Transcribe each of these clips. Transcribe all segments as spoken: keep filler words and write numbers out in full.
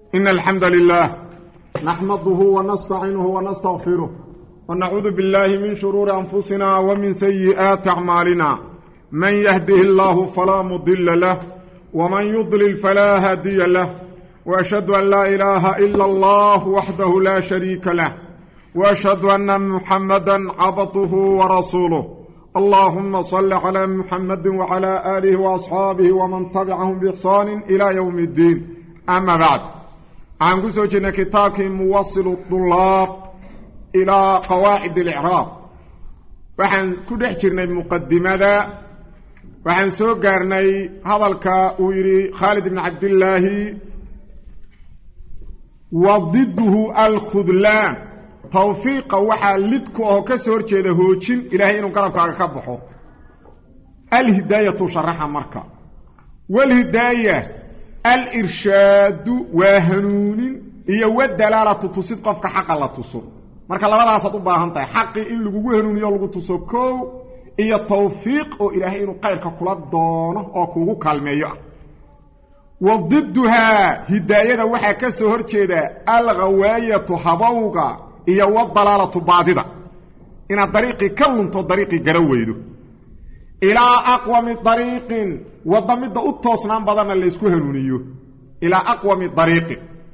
إن الحمد لله نحمده ونستعينه ونستغفره ونعوذ بالله من شرور أنفسنا ومن سيئات أعمالنا من يهده الله فلا مضل له ومن يضلل فلا هادي له وأشهد أن لا إله إلا الله وحده لا شريك له وأشهد أن محمدا عبده ورسوله اللهم صل على محمد وعلى آله وأصحابه ومن تبعهم بإحسان إلى يوم الدين أما بعد عن قسوجنا كتابك موصل الطلاب إلى قواعد الإعراب وحن كده جرنا المقدمة وحن سوقرني هذا ويري خالد بن عبد الله وضده الخذلان توفيق وحا لدكو او كسور جيده هوجين الهي انو قربكاga ka baxo الهدايه شرحها marka والهدايه الارشاد وهنون iyo wadalaala tusid qofka xaq la tuso marka labadaas aad u baahan tahay xaqi in lagu hanuuniyo lagu tuso koow iyo tawfiiq oo ilaahay inuu qayrka kula doono oo kugu kalmeeyo وضدها هدايه waxa ka soo horjeeda al-ghawaayatu habawga iyo wadalaalatu baadida ina dariiqi kalunto dariiqi garaweydo ila aqwami dariiqin wadamida u toosnaan badan la isku hanuuniyo ila aqwami dariiqi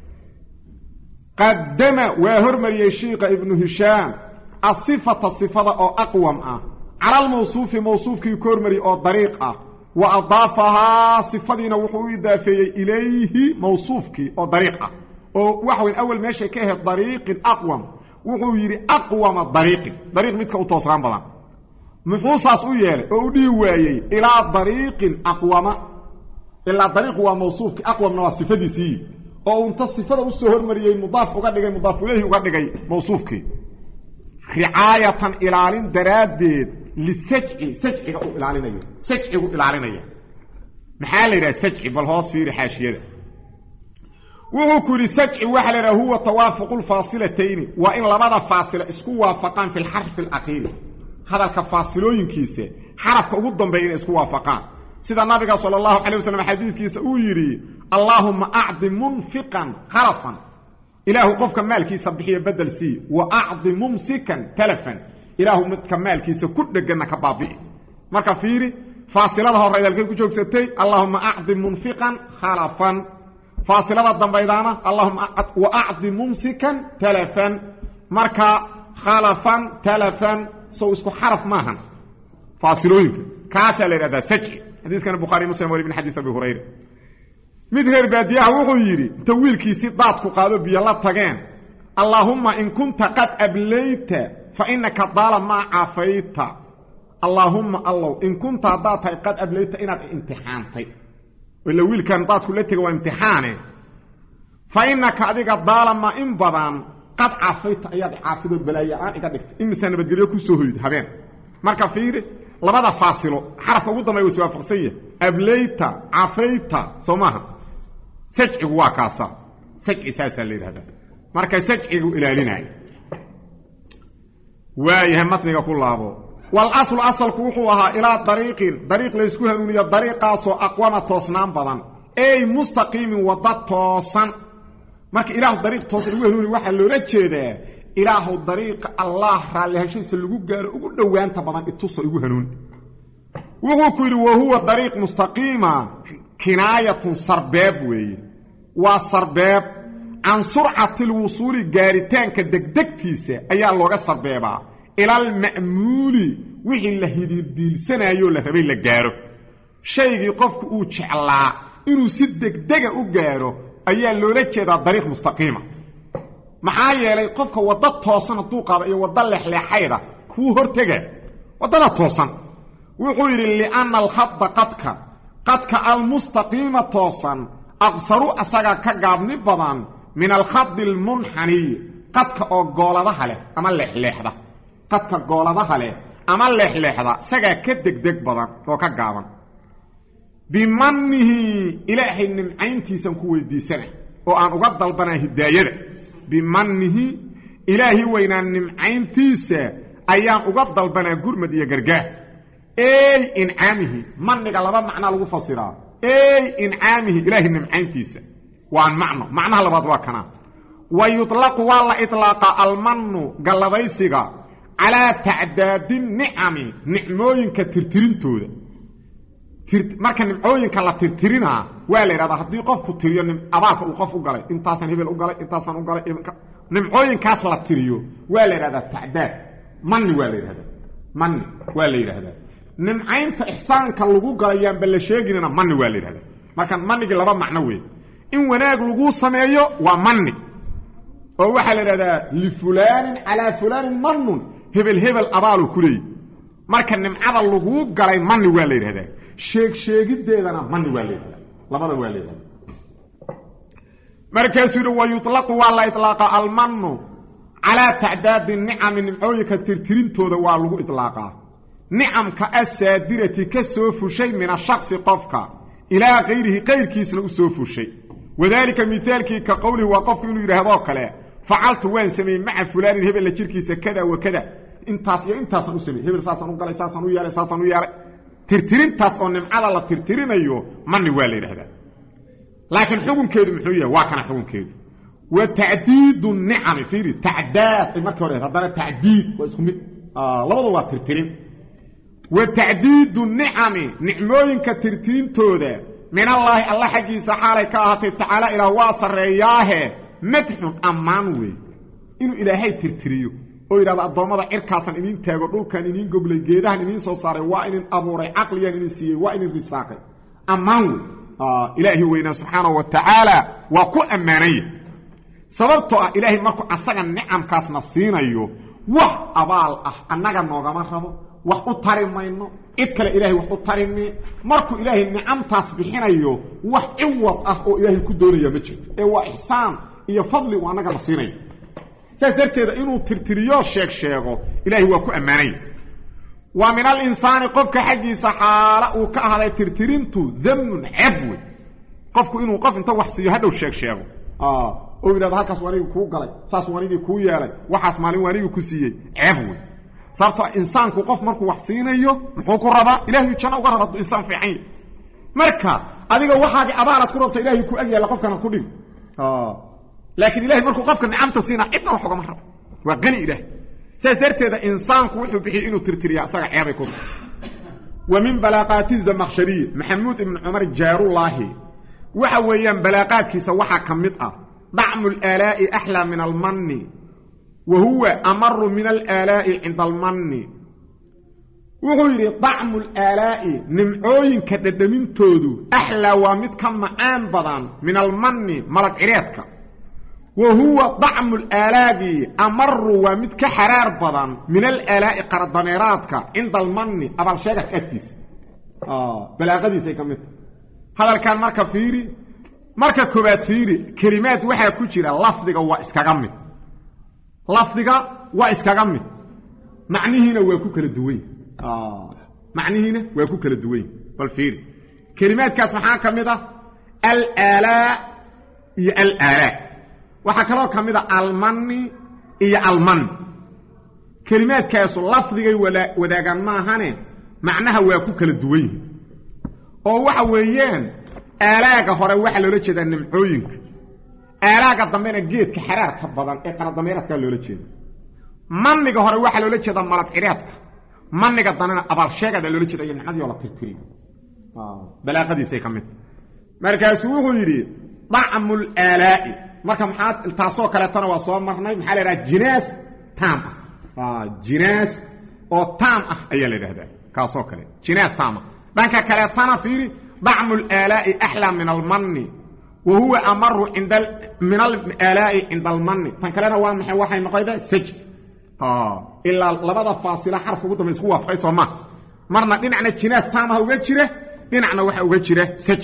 qaddama wa hurmariya sheekh ibn hisham as-sifata sifada oo aqwam ah ala al-mawsuf mawsufki kormari oo dariiq ah wa adaafaha sifadina wuxuu idaafeeyay ilayhi mawsufki oo dariiq ah oo waxa weyn awal meesha ka ahayd dariiqin aqwam wuxuu yiri aqwama dariiqin dariiq midka u toosaan badan muxuusaas u yeelay oo u dhii waayay ila dariiqin aqwama ila dariiq waa mawsuufki aqwamna waa sifadiisii oo unta sifada u soo hormariyay mudaaf uga dhigay mudaaf ilayhi uga dhigay mawsuufki ri'ayatan ilaalin daraadeed lisaj'i saj'iga u ilaalinayo saj'igu ilaalinaya maxaa la yiraahdaa saj'i bal hoos fiiri xaashiyada wuxuu ku yiri saj'i waxa la yiraahdaa huwa tawaafuqul faasilatayn wa in labada faasila isku waafaqaan fil harf al akhir hadalka faasilooyinkiisa xarafka ugu dambeeya isku waafaqaan sida nabiga sallallahu alayhi wasallam xadiiskiisa uu yiri allahumma a'di munfiqan khalafan ilaahu qofka maalkiisa bixiyo badal si wa a'di mumsikan talafan ilaahu midka maalkiisa ku dhagana ka baabi marka fiiri faasilada hore dalkay ku joogsatay allahumma a'di munfiqan khalafan faasilada dambeydana allahumma wa a'di mumsikan talafan marka khalafan talafan soo isku xaraf maahan faasilooyinka kaasa la yiraahdaa saj'i hadiiskan bukhari muslim wali ibn hadith abi hurayra mid heer baadiyaha wuxuu yiri tawiilkiisi daad ku qaado biyo la tageen allahumma in kunta qad ablayta fa innaka dala ma afayta allahumma allah in kunta daata qad ablayta inaad imtixaantay wala wiilkan daad ku la tagay waa imtixaane fa innaka adiga dala ma in badan qad afayta ayaad caafido balaayaan iga dhigtay imisa nabadgelyo ku soo hoyid habeen marka fiiri labada faasilo xarafka ugu dambeeyo waa waafaqsan yahay ablayta afayta soomaha sajcigu waa kaasa sajci saasa la yiraahdaa marka sajcigu ilaalinayo waayahay matniga ku laabo wal aslu asalku wuxuu ahaa ila dariiqin dariiq la isku hanuuniyo dariiqaasoo aqwama toosnaan badan ay mustaqimin wada toosan marka ilaahu dariiq toosan ugu hanuuni waxa loola jeedaa ilaahu dariiqa allah raali heshiisa lagu gaaro ugu dhawaanta badan ituso ugu hanuun wuxuu ku yiri waa dariiq mustaqima kinaayatun sarbaab weeye waa sarbaab an sur'ati alwusul gaaritaanka degdegtiisa ayaa looga sarbeebaa ila al-ma'muli wixii la hidiilsanayo la rabay la gaaro shaygi qofku uu jeclaa inuu si degdega u gaaro ayaa loola jeedaa dariiq mustaqima maxaa yeelay qofka wada toosan tuu qaado iyo wada leexleexayda ku hortaga wadada toosan wuxuu yiri li anna al-khatta qadka qadka al-mustaqima toosan aqsaru asaga ka gaabni badan min al-khadd al-munhani qadka oo gooladaha leh ama leexleexda qadka gooladaha leh ama leexleexda saga ka degdeg badan oo ka gaaban bimannihi ilaahi nimcayntiisan ku weydiisana oo aan uga dalbanaa hidaayada bimannihi ilaahi weynaan nimcayntiisa ayaan uga dalbanaa gurmad iyo gargaar ay incaamihi manniga laba macna lagu fasiraa ay incaamihi ilaahi nimcayntiisa waa macno macnaha labaad waa kana wa yutlaqu wala itlaqa almannu galladaysiga ala ta'dadin ni'ami nicmooyinka tirtirintooda marka nimcooyinka la tirtirina waa la yiraahdaa hadii qofku tiriyo abaalka uu qof u galay intaasan hebel u galay intaasan u galay nimcooyinkaas la tiriyo waa la yiraahdaa ta'dad manni waa la yiraahdaa manni waa la yiraahdaa nimcaynta ihsaanka lagu galayaan bal la sheeginina manni waa la yiraahdaa marka manniga laba macno weey in wanaag lagu sameeyo waa manni oo waxa la yiraahdaa li fulan ala fulan mannun hebel hebel abaalu kulay marka nimcada lagu galay manni waa la yiraahdaa sheeg sheegideedana manni waa la yiraahdaa labada waa la yiraahdaa markaasuu waa yutlaqu wala itlaqa al mannu ala ta'dad ni'am nimcooyinka tirtirintooda waa lagu itlaaqa ni'amka asaadirati ka soo fushay min ash-shakhs qofka ila ghayrihi qayrkiisna u soo fushay wadaalika mithaalki ka qowli wa qofku inuu yiraahdo kale facaltu waan sameey maca fulaan hebel la jirkiisa kada wa kada intaas iyo intaas u sameey hebel saasan u galay saasan u yeelay saasan u yeelay tirtirintaas oo nimcada la tirtirinayo manni waa la yiraahdaa laakiin xukunkeedu muxuu yahay waa kana xukunkeedu wa ta'diidu ni'am fiiri ta'daad marka hore hadana ta'diid waa isku mid labadu waa tirtirin wa ta'diidu ni'am ni'mooyinka tirtirintooda min allah allah xaqiisa xaalay ka ahaatay taala ila waa sareeyaahe madxun amaan wey inuu ilaahay tirtiriyo oo yiraahdo adoomada cirkaasan idin taago dhulkan idin goblay geedahan idin soo saaray waa in abuuray aqliyan idin siiyay waa in risaaqay amaan ah ilaahi weyna subhanahu wa ta'ala wa ku amaanay sababtoo ah ilaahi markuu asaga ni'amkaasna siinayo wax abaal ah annaga noogama rabo wax u tarimayno id kale ilaahi wax u tarimni markuu ilaahi ni'amtaas bixinayo wax ciwad ah oo ilaahi ku doonayo ma jirto ee waa ihsaan iyo fadli uu anaga nasiinay sadarteeda inuu tirtiriyo sheeg sheego ilaahi waa ku amaanay wa min al insani qofka xaqiisa xaala uu ka ahaday tirtirintu dhamun abwi qofku inuu qof inta wax siiyo hadhow sheeg sheego ah oo yiraahdo halkaas waniga ku galay saas waniga ku yeelay waxaas maalin waniga ku siiyay abwi sababta insaanku qof markuu wax siinayo muxuu ku rabaa ilaahi jana uga rabaa insaan fiican marka adiga waxaad abaalad ku rabtaa ilaahi ku agyaala qofkana ku dhig ah laakiin ilaahi markuu qofka ni'amta siina cidna wax uga marrabo waa qani ilaahi saasarteeda insaanku wuxuu bixiyay inuu tirtiriya asaga ceebay ku wa min balaqati zamakhshari maxamuud ibn umar jaarullahi waxa weeyaan balaqaadkiisa waxa kamid ah da'mul alaa'i ahla min al-manni wa huwa amarru min al-alaa'i 'inda al-manni wuxuu yiri da'mul alaa'i nimcooyinka dhadhamintoodu ahla waa mid ka macaan badan min al-manni malab cireedka وهو طعم الآلاء أمر ومتك حرار بضان من الآلاء قردميراتك عند المن أبال شيخ أكتس آه بلا غدي سيكمت هذا كان مركب فيري مركب كوبات فيري كلمات وحي كتيرة لفظك وإسكاقمت لفظك وإسكاقمت معنى هنا ويكوك للدوين آه معنى هنا ويكوك للدوين والفيري كلمات كاسمحان كمتة الآلاء هي الآلاء waxa kala kamida almanni iyo alman kalimaadkaas lafdigay wadaagan ma ahane macnaha waa ku kala duwan oo waxa weeyaan aalaaga hore waxa loo jeedaa nimcooyinka aalaaga dambena geedka xaraarka badan ee qaradameeradka loo jeedaa manniga hore waxa loo jeedaa malab cireedka manniga dambena abaal sheegada loo jeedaa nimcadii oo la tirtiriyo ah balaaqadiisay kamid markaas wuxuu yiri da'mul alaa'i marka maxaad taasoo kale tan waa soo marnay maxaa la yiraahdaa jinaas taam ah jinaas oo taam ah ayaa la yiraahdaa kaasoo kale jinaas taam dhanka kale tan fiiri da'mul alaa'i ahla min al-manni wa huwa amaru 'inda min al-alaa'i 'inda al-manni tan kalena waa maxay waxay noqoydaa saj ah illa labada faasila xarf ugu dambeeyo isku waafaqay soo ma marna dhinacna jinaas taam ah uga jira dhinacna waxa uga jira saj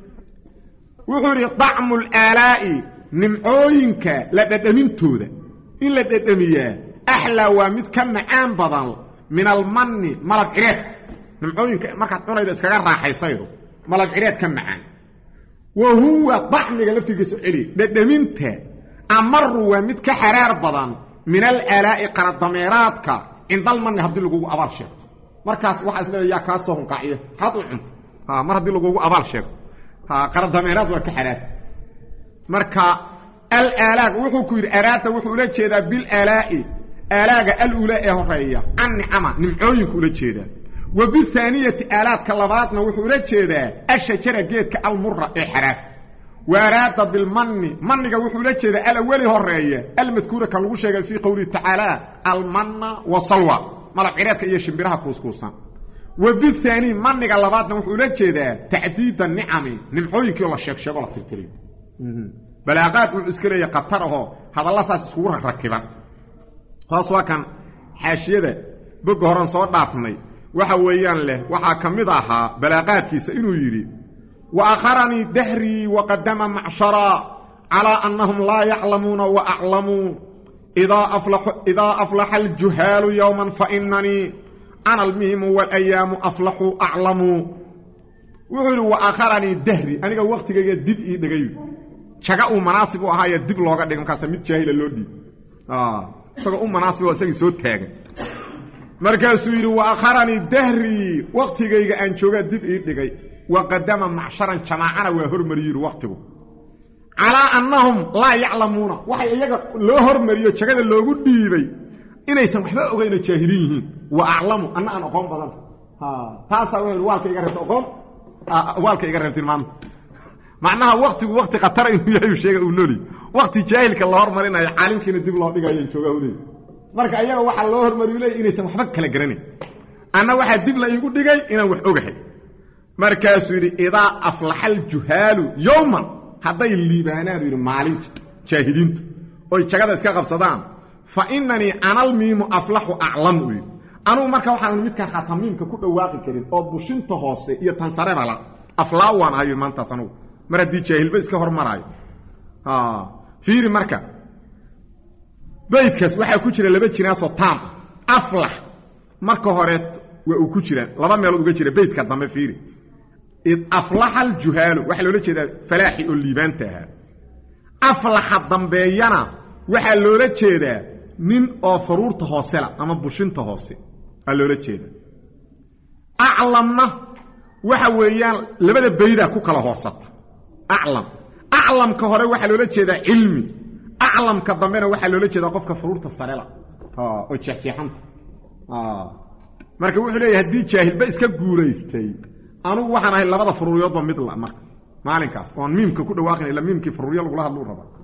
wuxuu yiri da'mul alaa'i nimcooyinka la dhadhamintooda in la dhadhamiyaa ahla waa mid ka macaan badan min al-manni malab cireed nimcooyinka marka cunayda iskaga raaxaysaydo malab cireed ka macaan wa huwa da'miga laftigiisa cili dhadhaminta amaru waa mid ka xaraar badan min al-alaa'i qaradameeradka inda al-manni hadii lagu abaal sheegto markaas waxa isleeyahay yaa ka soo hunqaaciyo had u cunto ha mar hadii lagu abaal sheegto ha qaradameerad waa ka xaraar marka al-aalaag wuxuu ku yiri araada wuxuu la jeedaa bil alaa'i alaaga al-ula ee horeeya an ni'ama nimcooyinku la jeedaa wa bi thaniyati alaadka labaadna wuxuu la jeedaa ashajara geedka al-murra ee xaraaf wa araada bil manni manniga wuxuu la jeedaa al-awli horeeya al-madkuura kan lagu sheegay fi qawli ta'ala al-manna wa salwa malab ciraadka iyo shimbiraha kuuskuusan wa bi thani manniga labaadna wuxuu la jeedaa ta'diida ni'ami nimcooyinkii la sheeg sheego la tirtiriyo balaaqaad uu iska leeyahay qataraho hadalla saas isku rakiban taas waa kan xaashiyada bog horan soo dhaafnay waxa weeyaan leh waxa kamid ahaa balaaqaadkiisa inuu yiri wa akharani dahri wa qaddama ma'shara ala annahum la ya'lamuna wa a'lamu idha aflahu idha aflaha al-juhalu yawman fa innani ana al-mihim wal ayyamu aflahu a'lamu wuxuu wa akharani dahri aniga waqtigayga dib ii dhagay jaga uu manaasib u ahaa dib looga dhigay markaas mid jaahil loo dhig ah isaga uu manaasib oo isaga soo taagay markaas uu yiri wa akharani dahri waqtigayga aan jooga dib ii dhigay wa qadama ma'sharan jamaacana waa hormariyay waqtigu ala annahum la ya'lamuna waxa iyaga loo hormariyo jagada loogu dhiibay inaysan waxba ogeyn jaahiliin yihiin wa a'lamu anna an aqoon badan ha taasa waa walka iga reebto aqoon walka iga reebtin maanta macnaha waqtigu waqti qatar inuu yahay sheega uu nooli waqti jaahilka la hormarinayo caalimkiina dib loo dhigayo jooga u leeyahay marka ayaga waxa loo hormariyo leeyahay inaysan waxba kala garanay ana waxa dib la igu dhigay inaan wax ogahay markaas uu yiri idaa aflahal juhalu yawman haday liibaanaan yiri maalin jaahiliinta oo jagada iska qabsadaan fa innani anal miimu aflahu a'lamu anu marka waxaan midka khatamiimka ku dhawaaqi karin oo bushinta hoose iyo tan sare bala aflaawan ayu maanta sanu maradi jaahil ba iska hormaraayo ha fiiri marka beedkaas waxa ku jira laba jinaasoo taam aflah marka hore waa uu ku jira laba meelood uga jira beedka dambe fiiri id aflaha al-juhalu waxa loola jeedaa falaahi oo liibaanta ah aflaha dambeeyana waxa loola jeedaa nin oo faruurta hoose la ama bushinta hoose aa loola jeedaa a'lamna waxa weeyaan labada beeyda ku kala hoosata a'lam a'lam ka hore waxa loola jeedaa cilmi a'lam ka dambena waxa loola jeedaa qofka faruurta sare la oo jeexjeexanta ah marka wuxuu leeyahay hadii jaahil ba iska guuleystay anu waxaan ahay labada faruuriyoodba mid la marka maalinkaas oo miimka ku dhawaaqay ila miimkii faruuriyo lagu la hadluu raba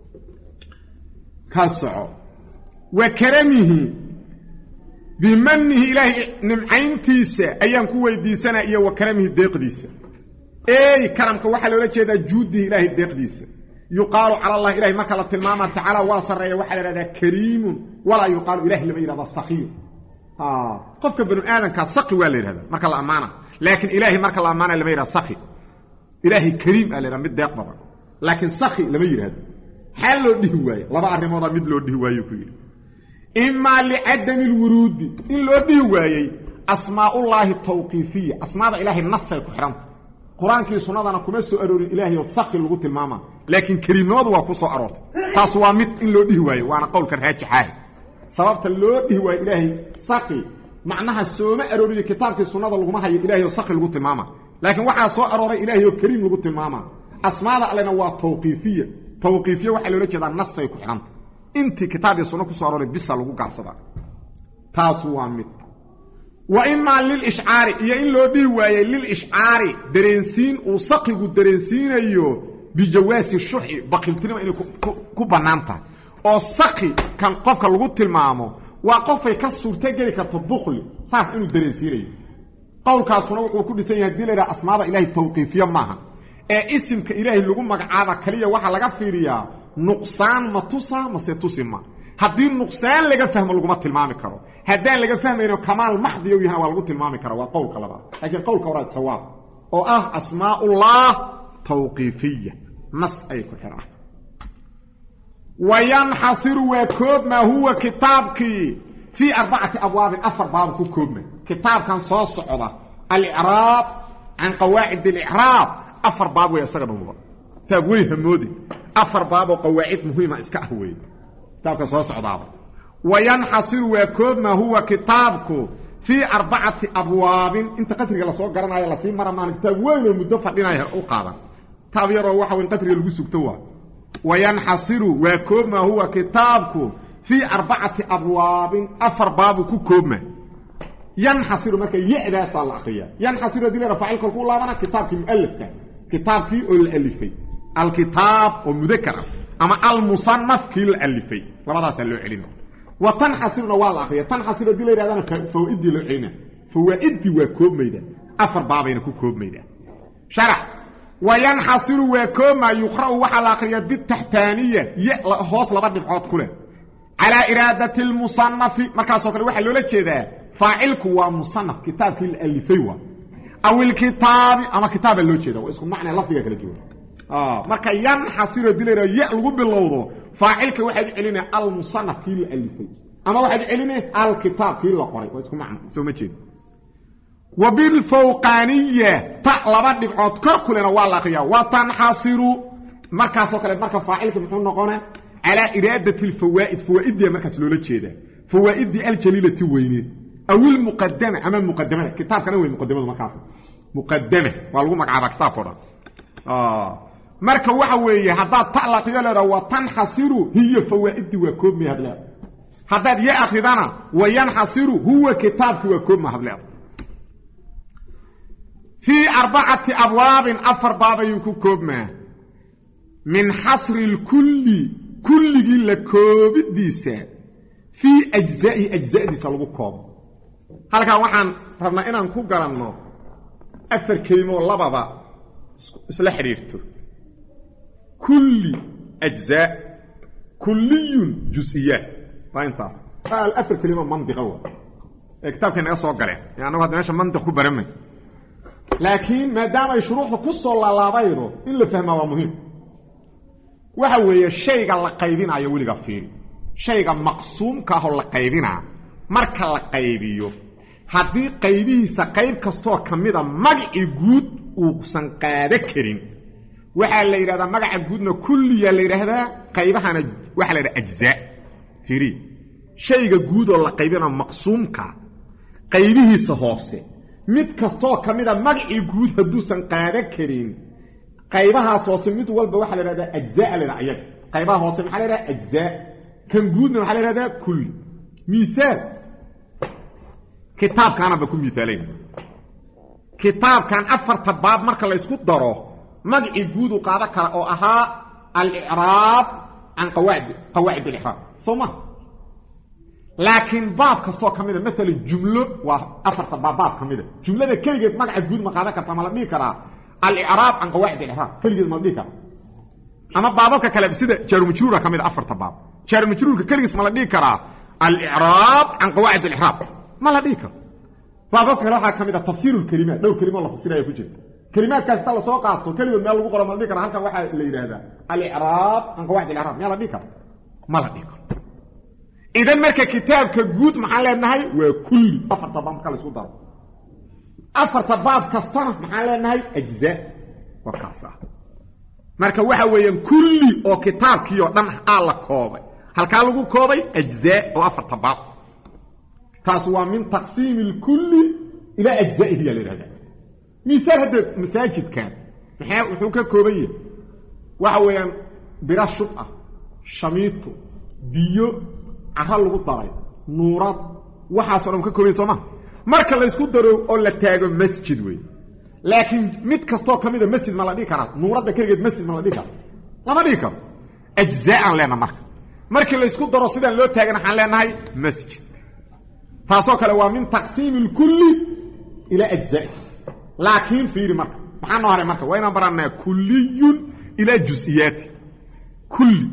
kaasoo wa karamihi bimannihi ilaahi nimcayntiisa ayaan ku weydiisanaa iyo wa karamihi deeqdiisa ee karamka waxa loola jeedaa juudihi ilaahi deeqdiisa yuqaalu cala allah ilaahi marka la tilmaama tacaala waa sareeya waxa la yiraahdaa kariimun wala yuqaalu ilaahi lama yiraahdo sakhiir ah qofka banu aadanka saqi waa la yiraahdaa marka la amaana laakiin ilaahi marka la amaana lama yiraahdo sakhi ilaahi kariim aa mid deeq badan laakiin sakhi lama yiraahdo hal loo dhihi waayo laba arimood mid loo dhihi waayo ku yiri imma li'adam al-wurud in loo dhihi waayay asmaa'ullahi tawqifiyya asmaada ilaahi nasay ku xiran quraanki sunnadana kuma soo aroorin ilaahi oo sakhi lagu tilmaama laakiin kariimnimadu waa ku soo aroortay taas waa mid in loo dhihi waayo waana qowlka raajixa sababta loo dhihi waayo ilaahi sakhi macnaha sooma arooriyo kitaabkii sunnada lagu ma hayo ilaahi oo sakhi lagu tilmaama laakiin waxa soo arooray ilaahi oo kariim lagu tilmaama asmaada allana waa tawqifiyya tawqifiyya waxa loo jeedaa nasay ku xiran intii kitaabkii sunna ku soo arooray bisa lagu gaabsada taas waa mid wa imma lil ish'ari iyo in loo dhihi waayay lil ish'ari dareensiin uu saqigu dareensiinayo bi jawaasi shuhi baqiltinima inay ku banaanta oo saqi kan qofka lagu tilmaamo waa qofay ka suurta gali karto bukhli saas inuu dareensiinayo qowlkaasuna wuxuu ku dhisan yahay dilada asmaada ilaahi tawqiifiyya maaha ee isimka ilaahi lagu magacaaba kaliya waxa laga fiiriyaa nuqsaan ma tusa ma se tusima haddii nuqsaan laga fahmo laguma tilmaami karo haddaan laga fahmayno kamaal maxdi uu yahay waa lagu tilmaami karo waa qowlka labaad laakiin qowlka waraad sawaab oo ah asmaa'ullah tawqifiyya nas ay ku xiran وينحصر وكوب ما هو كتابك في أربعة أبواب أفر باب كوب كتاب كان صوص صعودة الإعراب عن قواعد الإعراب أفر باب ويسقط الموضوع تقويه مودي أفر باب وقواعد مهمة إسكاهوي كتاب كان صوص صعودة وينحصر وكوب ما هو كتابك في أربعة أبواب أنت قتل يلا صوت قرنا يلا سين مرة ما نكتب وين المدفع لنا أوقابا تابيرو واحد وين قتل يلقوا سكتوا wayanxasiru waa koobma huwa kitaabku fii arbacati abwaabin afar baabu ku koobma yanxasiru marka ya-daasaa la akriya yanxasiru hadii la faacil kolku laabana kitaabkii mualifka kitaabkii oo la alifay alkitaab oo mudakar ah ama almusanaf kii la alifay labadaasaa loo celina wa tanxasiruna waa la akriya tanxasiru hadii la yidhahdana fawaaidii loo celina fawaaidii waa koobmayda afar baabayna ku koobmayda sharax wayanxasiru waa koobma yuqra'u waxaa la akriya bitaxtaaniya ya hoos laba dhibcood ku leh calaa iraadati lmusanafi markaasoo kale waxaa loola jeedaa faacilku waa musanaf kitaabkii la alifay waa aw ilkitaabi ama kitaaba loo jeeda waa isku macnaa lafdiga kala duwan marka yanxasiru hadii la yidhahdo ya lagu bilowdo faacilka waxaad celinaya almusanaf kii la alifay ama waxaad celinaya alkitaab kii la qoray waa isku macno soo ma jeedo wa bilfawqaaniya ta laba dhibcood kor kulena waa la akriyaa wa tanxasiru markaasoo kale marka faacilka muxuu noqonaa calaa iraadati alfawaa'id fawaa'iddiya markaas loola jeedaa fawaa'idii aljaliilati weyneed aw ilmuqadama ama muqadamada kitaabkana wey muqadamadu markaas muqadama waa lagu magacaabaa kitaabkao dhan marka waxa weeye haddaad ta la akriyo leedaha wa tanxasiru hiya fawaa'idii waa koobmay hadleeda haddaad ya akridana wa yanxasiru huwa kitaabkii waa koobma hadleeda fii arbacati abwaabin afar baab ayuu ku koobmaa min xasri lkulli kulligii la koobidiisa fii ajzaa'ihi ajza'diisa lagu koobo halkan waxaan rabnaa inaan ku garanno afar kelimo lababa isla xidhiirto kulli ajzaa kulliyun jus-iyaat waa intaas afar kelimo mandiqa wa ee kitaabkay naga soo galeen annagu hadda meesha mandiq ku baramay laakiin maadaama ay shuruuxda ku soo laalaabayno in la fahmaa waa muhiim waxa weeye shayga la qaybinayo weliga fiiri shayga maqsuumka ahoo la qaybinaa marka la qaybiyo haddii qaybihiisa qayb kastoo ka mida magacii guud uusan qaado karin waxaa la yidhahdaa magaca guudna kulliyaa la yidhaahdaa qaybahana waxaa la yidhaha ajzaa fiiri shayga guud oo la qaybinaa maqsuumka qaybihiisa hoose mid kastoo ka mida magacii guud hadduusan qaado karin qaybahaas hoose mid walba waxaa la yidhahdaa ajzaa la yidhaha ayaga qaybaha hoose maxaa la yidhaha ajzaa kan guudna waxaa la yidhahdaa kulli miaal kitaabkaana ba ku miaalayna kitaabkan afarta baab marka la ysku daro magacii guud u qaado kara oo ahaa alicraab can qawaacid qawaacid alixraab soo ma laakiin baab kastoo ka mida maalan jumlo waa afarta baab baab ka mida jumlada keligeed magaca guud ma qaadan karta ma la dhihi karaa alicraab can qawaacid alixraab keligeed ma la dhihi karaa ama baababka kale sida jaarumajruura ka mida afarta baab jaarumajruurka keligiis ma la dhihi karaa alicraab can qawaacid alixraab ma la dhihi karo baababka kale waxaa ka mid a tafsiiru lkelimaat dhowr kelimo la fasiraya ku jirta kelimaadkaas inta lasoo qaato keligood meel lagu qoro ma la dhihi kara halkan waxaa la yidhaahdaa alicraab can qawaacid alixraab miyaa la dhihi karo ma la dhihi karo idan marka kitaabka guud maxaan leenahay waa kulli afarta baab marka la isku daro afarta baab kastana maxaan leenahay ajzaa waa kaas ah marka waxa weeyaan kulli oo kitaabkii oo dhan aa la koobay halkaa lagu koobay ajzaa oo afarta baab taas waa min taqsiimi اlkulli ilaa ajzaa'ihi yaa la yidhahdaa miaal hadda masaajidkan maxaa wuxuu ka kooban yahay waxa weeyaan bira shub ah shamiito biyo cara lagu daray nuurad waxaasoo dhan ka koobanya soo maha marka la ysku daro oo la taago masjid wey laakiin mid kastoo ka mida masjid ma la dhihi karaa nuuradda keligeed masjid ma la dhihi karo lama dhihi karo ajzaa'an leenaha marka markii la ysku daro sidaan loo taagana waxaan leenahay masjid taasoo kale waa min taqsiimi اlkulli ilaa ajzaa'i laakiin fiiri marka maxaa noo haray marka waa inaan baranaa kulliyun ilaa jus-iyaati kulli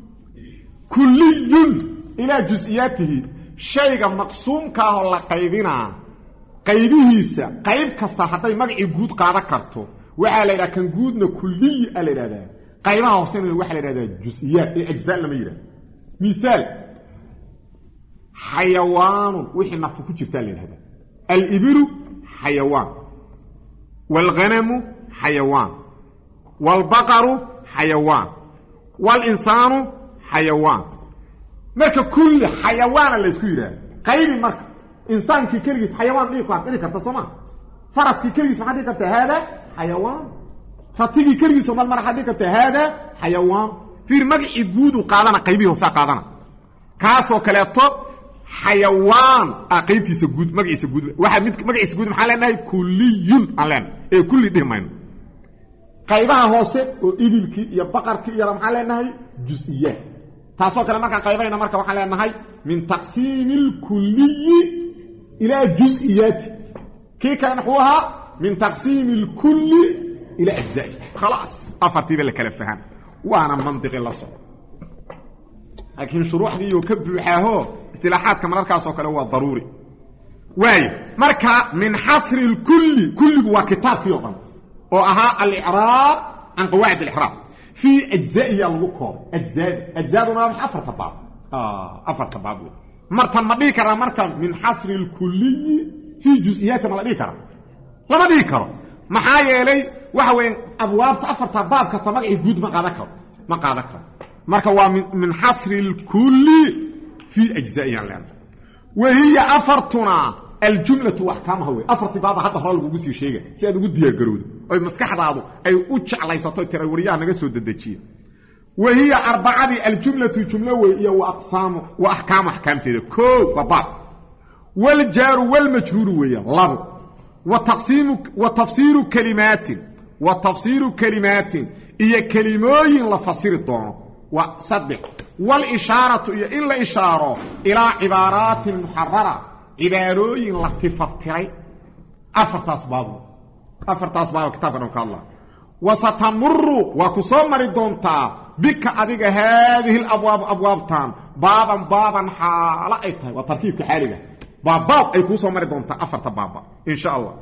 kulliyun ilaa jus-iyaatihi shayga maqsuumka ahoo la qaybinaa qaybihiisa qayb kasta hadday magacii guud qaadan karto waxaa la yidhaha kan guudna kulliyi a la yidhahdaa qaybaha hoosena waxaa la yidhahdaa jus-iyaat ee ajzaa lama yidhahdo miaal xayawaanun wixii nafku ku jirtaa la yidhahdaa alibilu xayawaan waalghanamu xayawaan waalbaqaru xayawaan waalinsaanu xayawaan marka kulli xayawaana la ysku yidhahda qaybi marka insaankii keligiis xayawaan dhii dhiri karta soo maa faraskii keligiis maxaa dhihi karta haadaa xayawaan ratigii keligiisa mal mar waxaa dhihi karta haadaa xayawaan fiir magacii guudu qaadana qaybihi hoosa qaadana kaasoo kaleeto xayawaan ah qaybtiisa guud magaciisa guud waxa mid magaciisa guud maxaa leenahay kulliyun alan ee kulli dhimayno qaybaha hoose oo idilki iyo baqarki iyo maxaa leenahay juz'iyat taasoo kale marka qaybayna marka waxa leenahay min taqsimil kulli ila juz'iyat kii kana huwa min taqsimil kulli ila ajza'i خلاص afartiba la kala fahan waana mantiqi la soo laakiin shuruuxdii iyo ka buuxaaho istilaaxaadka markaas oo kale waa daruuri way marka min hasr al kulli kulligu waa kitaabkii oo dhan oo ahaa al-i'raab an qawaid al-i'raab fi ajza'i al-wuquf ajzaa ajzaaduna ma afarta baab ah afarta baab martan ma dhigi kara marka min hasr al kulli fi juz'iyat ma dhigi kara lama dhigi karo maxaa yeelay waxa weyn abwaabta afarta baab kasta magaci guud ma qaada karo ma qaada karo marka waa min hasr al kulli fi ajza'i al-i'raab wa hiya afartuna الجملة واحكامها وي افرتي بابا هذا هو لوgu sii sheegay si aad ugu diyaar garowdo ay maskaxdaadu ay u jeclaysato tirawariyaha naga soo dadejiyo wahiya arba'adi aljumlatu jumla way iyo wa aqsam wa ahkam ahkamteeda ko baba wal jar wal majrur way labo wa taqsim wa tafsir kalimat wa tafsir kalimat iyo kalimooyin la fasiri doono wa saddex wal isharatu iyo in la isharo ila ibarat muharrara عباروين لطفتري أفرتاس بابو أفرتاس بابو كتاب نوك الله وستمر وكسومر دونتا بك أديك هذه الأبواب أبواب تام بابا بابا حالا ايتها وتركيب كحالك باب باب اي كسومر دونتا أفرت بابا إن شاء الله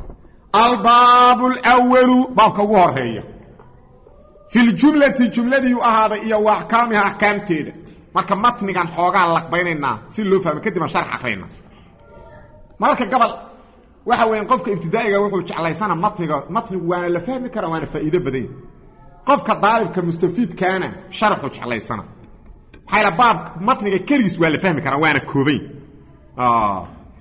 الباب الأول باب كوهر هي في الجملة الجملة يؤهد إيا وأحكامها أحكام تيدا marka matnigan xoogaa laqbaynayna si loo fahmo kadib sharx akhrina marka gabal waxa weyn qofka ibtidaa'iga wuxuu jeclaysana matniga matnigu waana la fahmi kara waana faa'iido badan qofka daalibka mustafiid kaana sharxu jeclaysana hayla baab matniga kaliis waa la fahmi kara waana koobay ah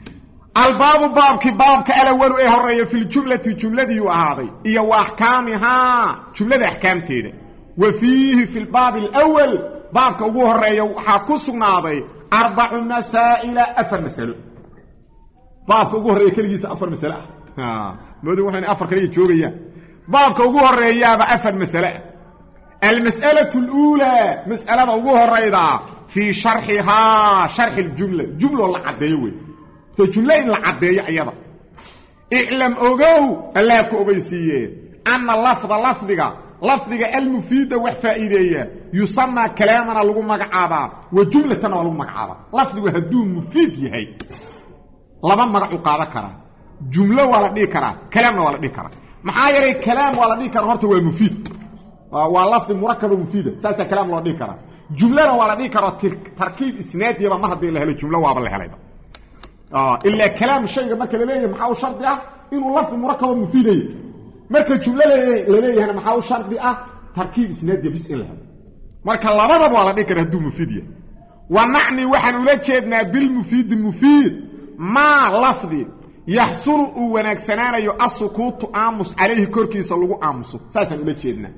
albaab baabki baabka alawal ee horeeyo fil jumlati jumladii uu ahaaday iyo wa ahkaamiha jumlada ahkaamteeda wa fiihi fil baab alawal baabka ugu horeeyo waxa ku sugnaaday arba'a masaa'ila afar mas'alo baabka ugu horeeyo kaligiisa afar mas'alo ah moodu waxaan afar kaliya joogayaan baabka ugu horeeyaaba afar mas'alo المسألة الأولى مسألة ugu horeyda في شرحها شرح الجملة جملة la cadeeyo في جملة la cadeeyo ayada اعلم اوغو الله ku ogeysiye ان اللفظ لفظiga لفظiga المفيد وفائديه يسمى كلامنا lagu magacaaba وجملتنا lagu magacaaba لفظigu haduu مفيد yahay laba magac u qaada kara jumlo wala dhigi kara kalaamna wala dhigi kara maxaa yaray kalaam wala dhigi kara horta waa مفيد waa lafdi murakkab mufida saasa kalaam loo dhigi kara jumlada wala dhigi karo tarkiib isnaadiyaba mar hadii la helo jumlo waaba la helayba ah illa kalaam shayga marka la leeyahay maxaa u shardi ah inuu lafdi murakkab mufiday marka jumlo la leeyahay maxaa u shardi ah tarkiib isnaadiya bis in la helo marka labadaba wala dhigi kara haduu mufidiya wa nacni waxaan ula jeednaa bil mufid mufid ma lafdi yahsulu wanaagsanaanayo as-sukuutu amus alayhi korkiisa lagu amuso saasan ula jeednaa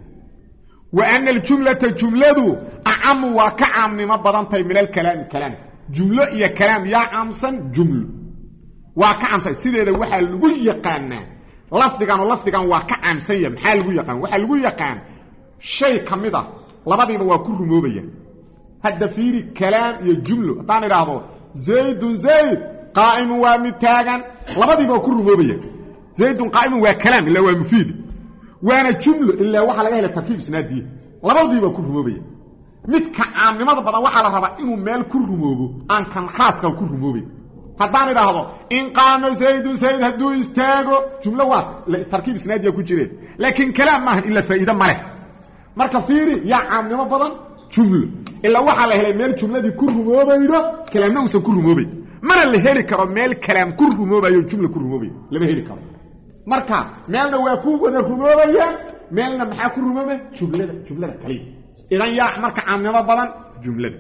وأن الجملة جملة أعم وكعم نما بدنتي من الكلام كلام جملة يا كلام يا عمسن جملة وكعمسن سيده waxa lagu yaqaan lafdigan lafdigan waa ka caamsan maxaa lagu yaqaan waxa lagu yaqaan shay kamida labadiiba waa ku rumoobaya hadda fiiri kalaam iyo jumlo hadaan iraahdo zaydun zayd qaa'im wa mitaagan labadiiba waa ku rumoobaya zaydun qaa'im waa kalaam illa waa mufiid وانا جمله الا waxa laga helay tarkiib isnaadi labadiiba ku rumoobay mid ka caamnimada badan waxa la rabaa inuu meel ku rumoobo aan kan khaaska ku rumoobay hadaan iraahdo in qaama zayd zayd hadu istaago jumla waa tarkiib isnaadi ku jireen laakiin kalaam ma illa faa'iido male marka fiiri ya caamnimo badan jumlo illa waxa la helay meel jumladii ku rumoobaydo kalaamna uu ku rumoobay mana la heli karo meel kalaam ku rumoobayo jumla ku rumoobay lama heli karo marka meelna waa ku wada rumoobaya meelna maxaa ku rumoobay jumlada jumlada kaliya idan yaa marka caamnimo badan jumlada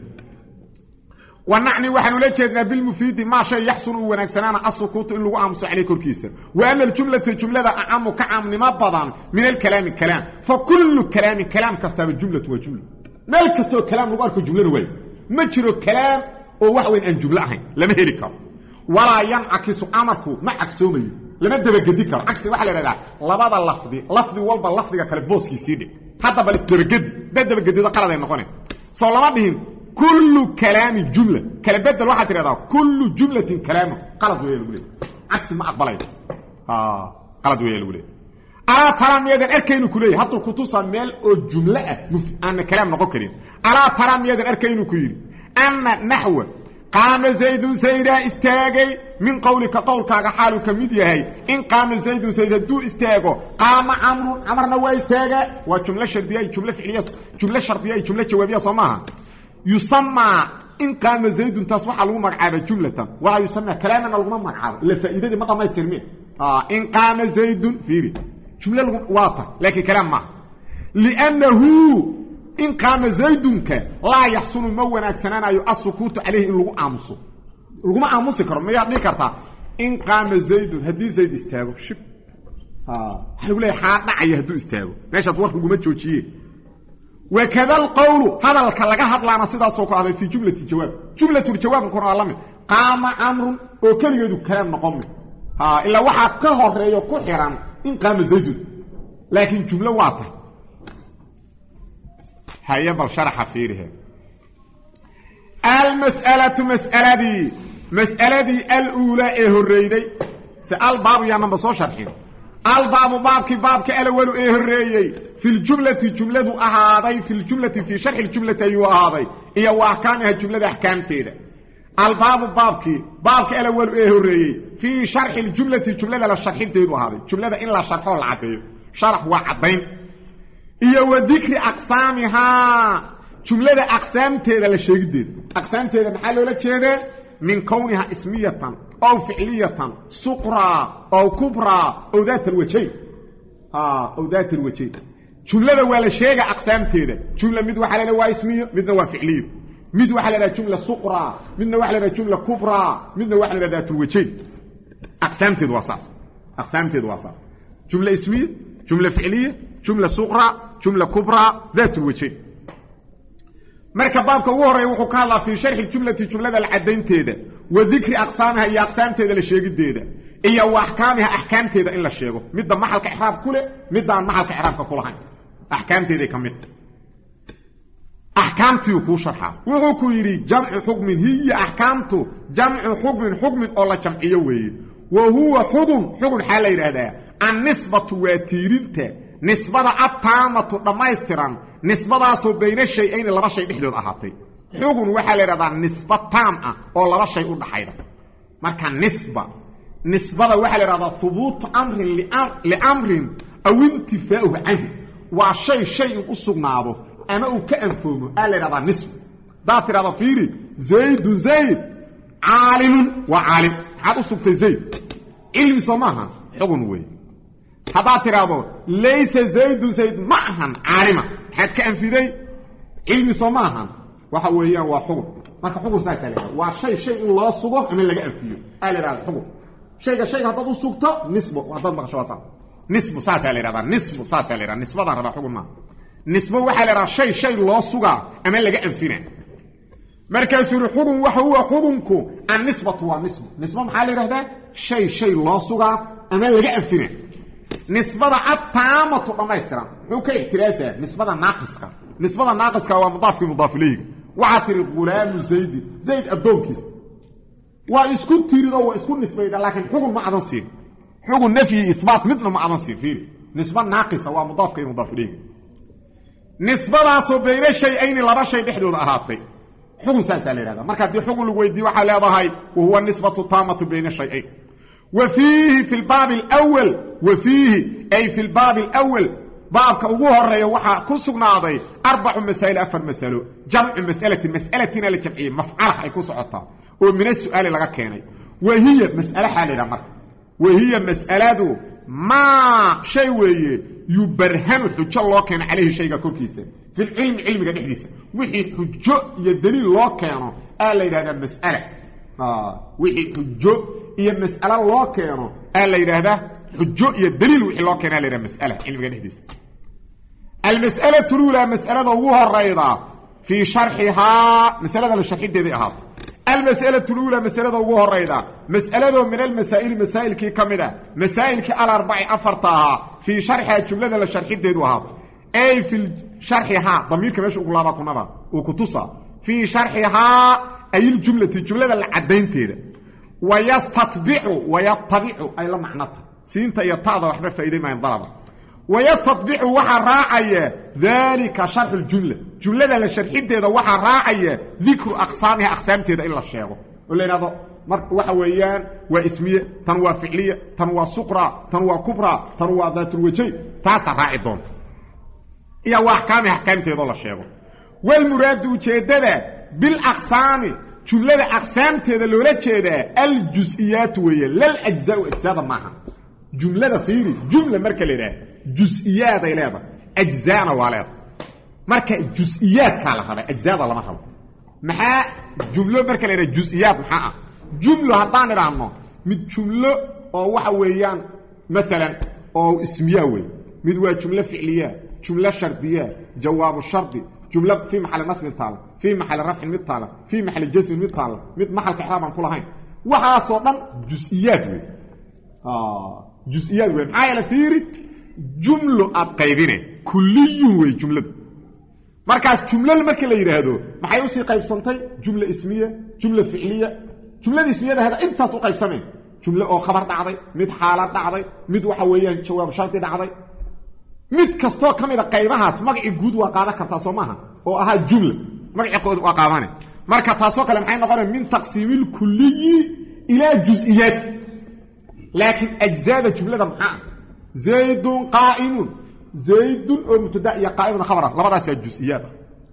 wanacni waxaan ula jeednaa bil mufid ma shay yaxsulu wanaagsanana as-sukuut in lagu aamuso calay korkiisa wa anna al-jumlatu jumlada aamu ka caamnimo badan min al-kalaam kalaam fa kullu kalaam kalaam kastaba jumlatu wa jumla meel kastoo kalaam lagu arko jumlana way ma jiro kalaam oo wax weyn aan jumlo ahayn lama heli karo walaa yancakisu amarku ma cagsoomayo lama dabagedi karo cagsi waxa la yiraahdaa labada lafdi lafdi walba lafdiga kale booskiisii dhig hadda bal dabagedi dabagedida qalad ay noqonay soo lama dhihin kullu kalaami jumla kala bedel waxa tiraahdaa kullu jumlatin kalaamu qalad weeye lagu leeyahay cagsi ma aqbalay ah qalad weeye lagu leeyahay ala taramiyadan arkaynu ku leeyahay hadda ku tusa meel oo jumla ah aan kalaam noqon karin ala taramiyadan arkaynu ku yiri anna nahwa qaama zaydun sayda istaagay min qawlika qawlkaaga xaalu kamid yahay in qaama zaydun sayda du istaago qaama amru amarna waa istaaga waa jumla shardiya jumla ficliya jumla shardiya jumla jawaabiya samaha yusamma in qaama zaydun tas waxa lagu magacaabay jumlatan wala yusamma kalaaman lagu magacaabo ila faa'iidada ma dhamaystirmeen ah in qaama zaydun fiiri jumla واضحة لكن كلام ما لأنه إن قام زيدك لا يحصل مونا أكسنانا السكوت عليه إن لغو آمسو لغو ما آمسو كرم ما يعطني كرتا إن قام زيد هدي زيد استاغو شب حلو لي حاطنا عيه هدو استاغو ماشي أتوقف قمت جوشيه وكذا القول هذا الكلاقة هطلع نصيدا سوكو هذا في جملة الجواب جملة الجواب نكون علمي قام أمر وكل يدو كلام نقومي إلا واحد كهر ريو كحران إن قام زيد لكن جملة واضحة هيا بالشرح فيها المسألة مسألة دي مسألة دي الأولى إيه الرئيدي سأل باب يعني بصو شرحين الباب بابك بابك الأول إيه الرئيدي في الجملة جملة أهاضي في الجملة في شرح الجملة أيها أهاضي إيه وأحكامها الجملة أحكام تيدا الباب بابك بابك الأول إيه الرئيدي في شرح الجملة جملة للشرحين تيدو هذه جملة إلا شرحه العدين شرح وعدين إيه وذكر أقسامها جملة أقسام تيدا للشيء أقسام تيدا محلو لك شيء من كونها اسمية أو فعلية صقرى أو كبرى أو ذات الوجهين آه أو ذات الوجهين جملة ولا شيء أقسام تيدا جملة مدوى حلالة واسمية مدوى فعلية مدوى حلالة جملة صقرى مدوى حلالة جملة كبرى مدوى حلالة ذات الوجهين أقسام تيدا وصاص أقسام تيدا وصاص جملة اسمية جملة فعلية جملة صغرى جملة كبرى ذات الوجهين مركب بابك وهري وحو كان في شرح الجملة جملة العدين تيدا وذكر أقسامها هي أقسام تيدا للشيء الديدا هي وأحكامها أحكام تيدا إلا الشيء مدى محلك إحراب كله مدى محلك إحراب كلها أحكام تيدا كمت أحكام تيوكو شرحا وحو يري جمع حكم هي أحكامته جمع حكم حكم الله جمعيه وي وهو حكم حكم حالي هذا النسبة وتيريدته نسبة التامة دمايستران نسبة سو بين الشيئين لبا شيء دخدود احاتي حكم waxa la yiraahdaa nisba taam ah oo laba shay u dhaxayda marka nisba nisbada waxa la yiraahdaa thubut amrin li amrin aw intifaahu anhu wa shay shay u sugnaado ama uu ka anfoomo la yiraahdaa nisb da tirada fiiri zayd zayd aalim wa aalim hadu sugtay zayd ilmi samaha xukun way هذا ترابو ليس زيد زيد معهن عالما حد كأنفيدي علمي صماها وحويا وحكم marka xukun saas tahay waa shay shay in loo sugo ama laga anfiyo aaliraad xukun shayga shayga hadad u sugto nisbo hadad maqasho waa nisbo saas aaliraad nisbo saas aaliraad nisbada raba xukun ma nisbo waxa la shay shay loo suga ama laga anfina markaas uu xukun waxa uu xukunku an nisbatu wa nisbo nisbo maxaa la yiraahdaa shay shay loo suga ama laga anfina nisbada at-taamatu dhamaystiran wuxuu ka ixtiraasaa nisbada naaqiska nisbada naaqiska waa mudaaf ki mudaaf ilayhi وعطر الغلام زيد زيد الدونكيس واسكو تيريدو واسكو نسبيده لكن حكم ما عدن سين حكم نفي اثبات مثل ما عدن سين فيه نسبه ناقصه ومضاف كي مضاف اليه نسبه راسو بين شيئين لا شيء دحدود اهاتي حكم ساسال هذا marka di حكم lagu weydiyo waxa leedahay وهو النسبه التامه بين الشيئين وفيه في الباب الاول وفيه اي في الباب الاول بابك ugu horeeyo waxa ku sugnaaday arbac masaa'il afar mas'alo jamc mas'alati mas'alatina la jamciye maf'alaha ay ku socotaa oo min su'aal laga keenay wahiya mas'ala xaalida marka wahiya mas'aladu ma shay weeye yubarhanu hujjo loo keenay عليه shayga korkiisa fil ilm ilmiga dhexdiisa wixii hujjo iyo daliil loo keeno aa la yiraahdaa mas'ala ah wixii hujjo iyo mas'ala loo keeno aa la yiraahdaa حجو يا دليل وحي لو كان لنا مساله علمي دحديس المساله الاولى مساله وهو الريضه في شرحها مسألة الشرح دي أهاب المسألة الأولى مسألة وجوه الرئيدة مسألة من المسائل مسائل كي كمدة مسائل كي الأربع أفرتها في شرحها جملة الشرح دي أهاب أي في شرحها ضمير كماش أقول الله كنا وكتصا في شرحها أي الجملة الجملة العدين تيدا ويستطبع ويطبع أي لا معناتها سينتا يطاضى وحبا فإيدي ما ينضرب ويستطبع وحا راعي ذلك شرح الجملة جملة للشرح تيدا وحا راعي ذكر أقسامها أقسام تيدا إلا الشيخ قلنا هذا وحا ويان واسمية تنوى فعلية تنوى سقرة تنوى كبرى تنوى ذات الوجه تاسع راعي دون إيا وأحكامها أحكام تيدا الله الشيخ والمراد وجدده بالأقسام جملة أقسام تيدا لولا جيدا الجزئيات وهي للأجزاء أجزاء معها جملة فيري جملة مركة لنا جزئيات إليها أجزاء واليها مركة جزئيات كالها هذا أجزاء الله مرحبا محا جملة مركة لنا جزئيات محا جملة هطان رعنه من جملة أو وحويان مثلا أو اسمياوي مدوى جملة فعلية جملة شرطية جواب الشرطي جملة في محل نصب الطالب في محل رفع المطالب في محل الجزم المطالب مثل محل كحرام كل هاي وحا صوتا جزئيات وي اه جزئيات وي معايا لفيري جمله ابقيدينه كلي وي جمله markaas jumla markii la yiraahdo maxay u sii qaybsantay jumla ismiya jumla fi'liya jumlada ismiyada hada intaas u qaybsameen jumla oo khabar dhacday mid xaalad dhacday mid waxa weeyaan jawaab sharti dhacday mid kasto kamida qaybahaas magaci guud waa qaada kartaa Soomaha oo aha jumla magaci qood waa qaadane marka taasoo kale maxay noqonaysaa min taqsiimil kulli ila juz'iyat laakin ajzaada jumlada maxaa zaydun qa'imun zaydun oo mubtada iyo qa'imun khabara labadaas waa juz'iyat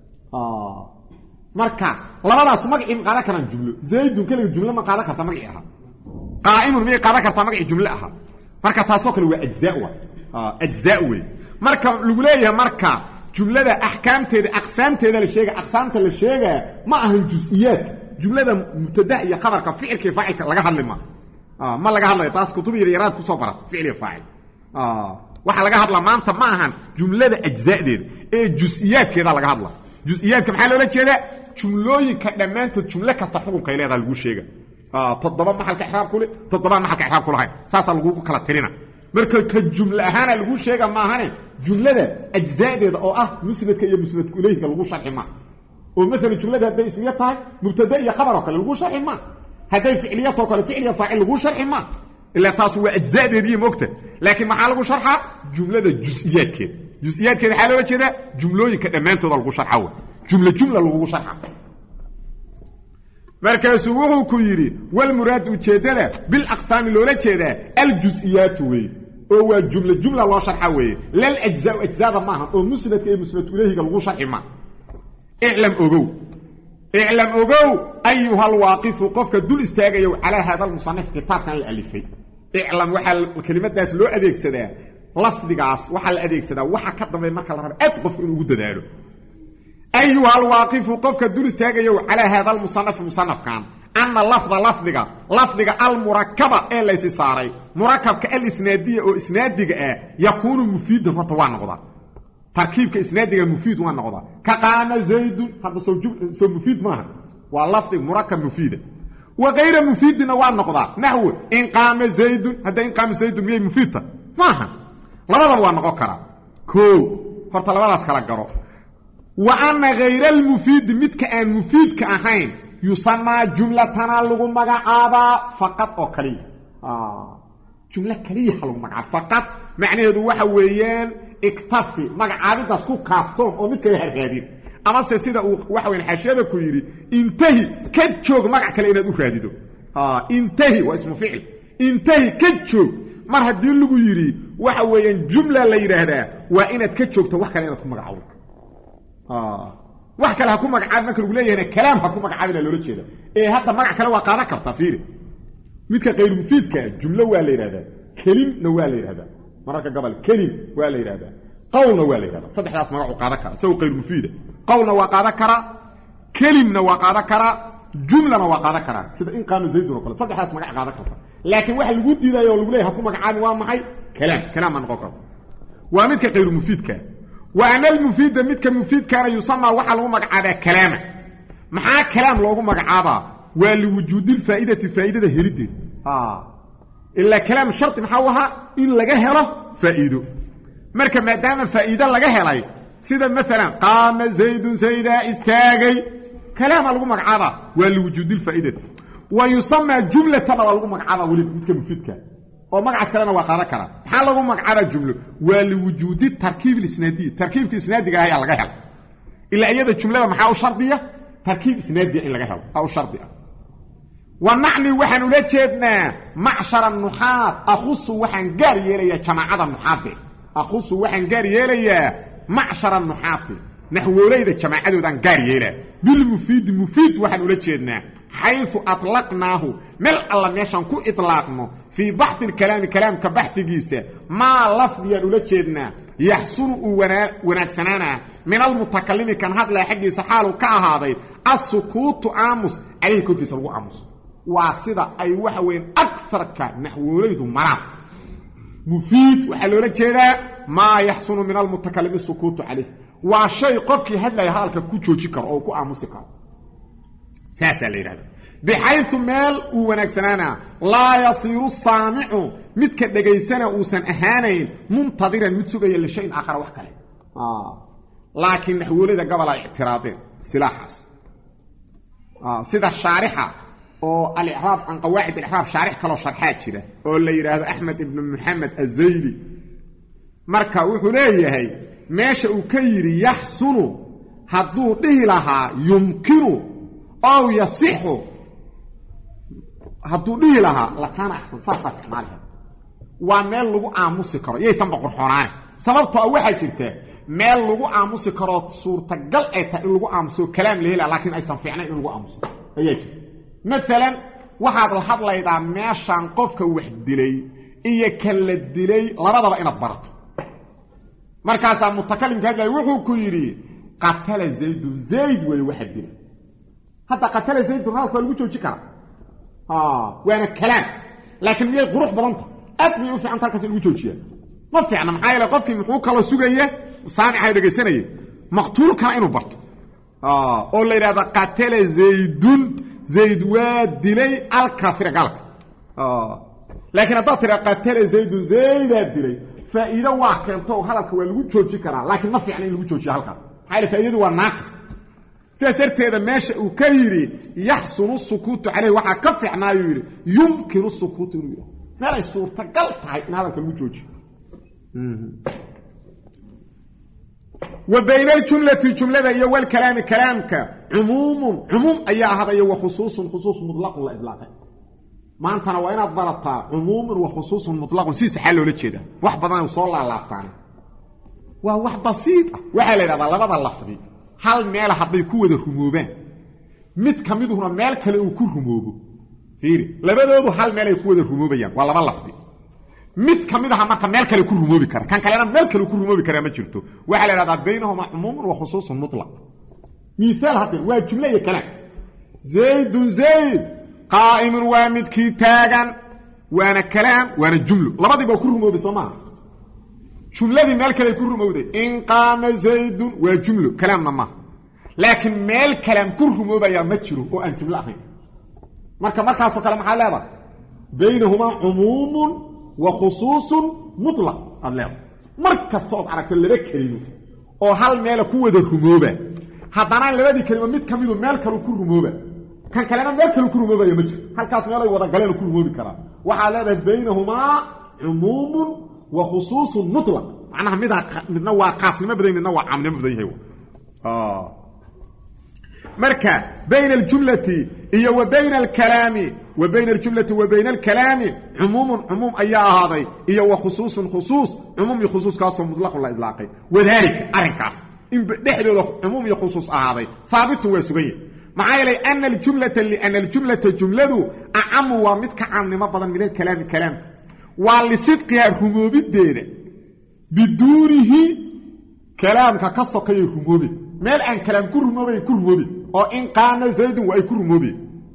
ah marka labadaas magaci ma qaada karaan jumlo zaydun kale jumla ma qaada kartaa magaci aha qa'imun ma qaada kartaa magaci jumla aha marka taasoo kale waa ajzaa waa ah ajzaa way marka lagu leeyahay marka jumlada ahkaamteeda aqsaamteeda la sheega aqsaamta la sheega ma ahan juz'iyat jumlada mubtada iyo khabarka ficilka faa'ilka laga hadlima ah ma laga hadlayo taas kutub yar yaraad ku soo barat ficil iyo faa'il ah waxa laga hadla maanta ma ahan jumlada ajzaadeeda ee juz'iyatkeeda laga hadla juz'iyadka maxaa loola jeedaa jumlooyinka dhamaantood jumla kasta xukunka ay leedahay lagu sheega ah toddoba maxalka ihraab kule toddoba maxalka ihraab kulahay saasa lagu kala tirina marka ka jumla ahaan lagu sheega ma ahane jumlada ajzaadeeda oo ah musnadka iyo musnadku ilayhiga lagu sharxi ma oo mesela jumlada haday ismiya tahay mubtada iyo khabar oo kale lagu sharxi ma haday ficiliyat oo kale ficil iyo faa'il lagu sharxi ma illa taas waa ajzaadeedii moogta laakiin maxaa lagu sharxa jumlada juz'iyadkeeda juz'iyadkeeda waxa loo jeedaa jumlooyinka dhamaantooda lagu sharxawo jumla jumla lagu sharxa markaas wuxuu ku yiri wal muraad ujeedada bil aqsaam loola jeedaa al juz'iyat way oo waa jumla jumla loo sharxa way lal ajzaa ajzaada maaha oo musnadka iyo musnad ilayhiga lagu sharxi ma i'lam ogow i'lam ogow ayuha alwaqif qofka dul istaagayo ala hada almusannif kitabkan la alifay i'lam waxa kelimadaas loo adeegsadaa lafdigaas waxa la adeegsadaa waxa ka dambeey marka la rabo aad qofku inuu dadaalo أيها الواقف قفك دول استاغيو على هذا المصنف مصنف كان أن اللفظ لفظك لفظك المركبة إيه ليس صاري مركب كالإسنادية أو إسنادية إيه يكون مفيدا فتوان نغضا تركيب كإسنادية مفيد وان نغضا كقام زيد هذا سو مفيد معه واللفظ مركب مفيد وغير مفيد وان نغضا نحو إن قام زيد هذا إن قام زيد ميه مفيدة معه لماذا وان نغضا كو فرطلبا لاسكالا قرو وأن غير المفيد متك أن مفيد كأهين يسمى جملة لغو مقعابا فقط أو كلية آه. جملة كلية لغو مقعابا فقط معنى هذا وحويان اكتفي مقعابي تسكو كافتون أو متك يهرهادين أما سيسيدة وحوين حاشية كويري انتهي كتشوك مقع كلينا دوكاديدو آه. انتهي واسمه فعل انتهي كتشوك مرها دين لغو يري وحويان جملة ليرهدا وإنت كتشوك توحكا لينا تكون مقعابا آه wax kale ha ku magacaab marka lagu leeyahay kalaam ha ku magacaab la loo jeedo ee hadda magac kale waa qaada kartaa fiiri midka qeyr mufiidka jumla waa la yiraahdaa kelimna waa la yiraahdaa marka gabal kelim waa la yiraahdaa qawlna waa la yiraahdaa saddexdaas magac uu qaada kara soo qeyr mufiida qawlna waa qaada kara kelimna waa qaada kara jumlana waa qaada kara sida in qaam zaydun oo kale saddexdaas magac qaada karta laakiin waxa lagu diidayo lagu leeyahay ha ku magacaab waa maxay kalaam kalaam aan qoqor waa midka qeyr mufiidka وأن المفيد مدك مفيد كان يسمى وحا لو مقعدا كلاما محا كلام لو مقعدا ولوجود الفائدة فائدة هلدي اه إلا كلام شرط محاوها إن لغا هله فائده marka maadaama faa'iido laga helay sida mesela qaama zaydun zayda istaagay kalaam lagu magacaaba waa liwujudil faa'iidad wa yusamma jumlatan lagu magacaaba wali midka mufidka oo magac kalena waa qaran kara waxa lagu magacaaba jumlo waa liwujudi tarkiib isnaadi tarkiibka isnaadiga ayaa laga helay ila iyada jumlada maxaa u shardiya tarkiib isnaadi in laga helo aw shardiya ونعني وحن ولجدنا معشر النحات أخص وحن قار يلي جماعة النحات أخص وحن قار يلي معشر النحات نحو وليد جماعة ودان قار يلي بالمفيد مفيد وحن ولجدنا حيث أطلقناه ملء الله ميشان كو إطلاقنا في بحث الكلام كلام كبحث جيسة ما لفظ يلولجدنا يحسن ونكسنانا من المتكلم كان هذا لا حق سحاله كهذا السكوت عامس عليه كل سلو عامس واسدا اي وحوين اكثر كنحوليد مرام مفيد وحلوله جيدا ما يحسن من المتكلم السكوت عليه وشيء قفكي هدلا يهالك كو جوجي كر او كو امسي كر ساسا ليراد بحيث مال ونكسنانا لا يصير السامع مدك دغيسنا اوسن اهانين منتظرا متسغي لشيء اخر wax kale اه لكن نحوليد قبل اعتراضين سلاحاس اه سيده الشارحه او الاعراب عن قواعد الاعراب شارح كلو شرحات جيره او لا يراهdo احمد ابن محمد الزيدي marka wuxuu leeyahay meesha uu ka yiri yaxsunu haduu dhihi lahaa yumkinu aw yasihu haduu dhihi lahaa la kana ahsan saasa ficnaalaha waa meel lagu aamusi karo yeeysan boqorxoonaan sababtoo waxa jirta meel lagu aamusi karo suurta gal ay tahay in lagu aamuso kalaam leeyahay laakiin aysan fiicnayn in lagu aamuso ayay مثلا waxaad la hadlaydaa meeshan qofka wax dilay iyo kala dilay labadaba inaad barato markaas mutakallimka hadlay wuxuu ku yiri qatala zayd zayd way wax dilay hada qatala zayd halka lagu jooji kara ah waana kalaam laakiin miyay qurux badanta admi u fiican halkaas lagu joojiya ma fiicna maxay la qofkii muxuu kala sugayay saamici dhageysanayay maqtuulka inuu barto ah oo la yiraahdo qatala zaydun زيد وادلي الكافر قالك اه لكن اذا ترى قتل زيد زيد ادلي فاذا واكنتو هلك waa lagu jooji karaa laakiin ma fiicna in lagu joojiyo halka xayl faa'iidadu waa naaqis سيرتيدا ماشي uu ka yiri yahsunu sukutu alayhi waxa ka fiicnaayo yiri yumkinu sukutu yiri meel suurta gal tahay in halka lagu joojiyo وبين الجملة جملة هي والكلام كلامك عموم عموم أي هذا وخصوص خصوص مطلق ولا إطلاق ما أنت أنا وين أضبطها عموم وخصوص مطلق سيس حلو لكذا واحد بدنا يوصل على الثاني وواحد بسيط وحلا هذا لا بدل لفظي هل مال حد يكون الرموبان مت كميده هنا مال كله يكون رموبه فيري لا بدل هل مال يكون الرموبيان ولا بدل لفظي mid kamidaha marka meel kale ku rumoobi kara kan kalena meel kale ku rumoobi kara ma jirto waxa la yiraahdaa baynahuma umum wa khusus mutlaq مثال hada waa jumla iyo kalaam zayd zayd qaa'im wa midki taagan waana kalaam waana jumlo labadiiba ku rumoobi Soomaa jumladii meel kale ku rumowday in qaama zayd wa jumlo kalaamna ma laakiin meel kalaam ku rumoobaya ma jiro oo aan jumla ahayn marka markaas oo kale maxaa leedahay baynahuma umum وخصوص مطلق الله مركز صوت عرفت لبا كلمه او هل ميل ku wada rumooba hadana labadii kalimo mid kamido meel kale ku rumooba kan kalena meel kale ku rumooba ma jiro halkaas meel ay wada galeen ku rumoobi kara waxa leedahay baynahuma umum wa khusus mutlaq macnaha mid midna waa qaasnimo badan midna waa caamnimo badan yahay ah marka bayna aljumlati iyo wa bayna alkalami وبين الجملة وبين الكلام عموم عموم أي هذا إيه وخصوص خصوص عموم يخصوص كاس مطلق ولا إطلاقي وذلك أرنكاس إن دحلو عموم يخصوص هذا ثابت وسبيه معايا لي أن الجملة اللي أن الجملة جملة أعم ومتك عام ما بدل من الكلام كلام ولصدقها الرموب الدين بدونه كلام كقصة كي الرموب ما الآن كلام كل رموب كل رموب أو إن قام زيد وأي كل رموب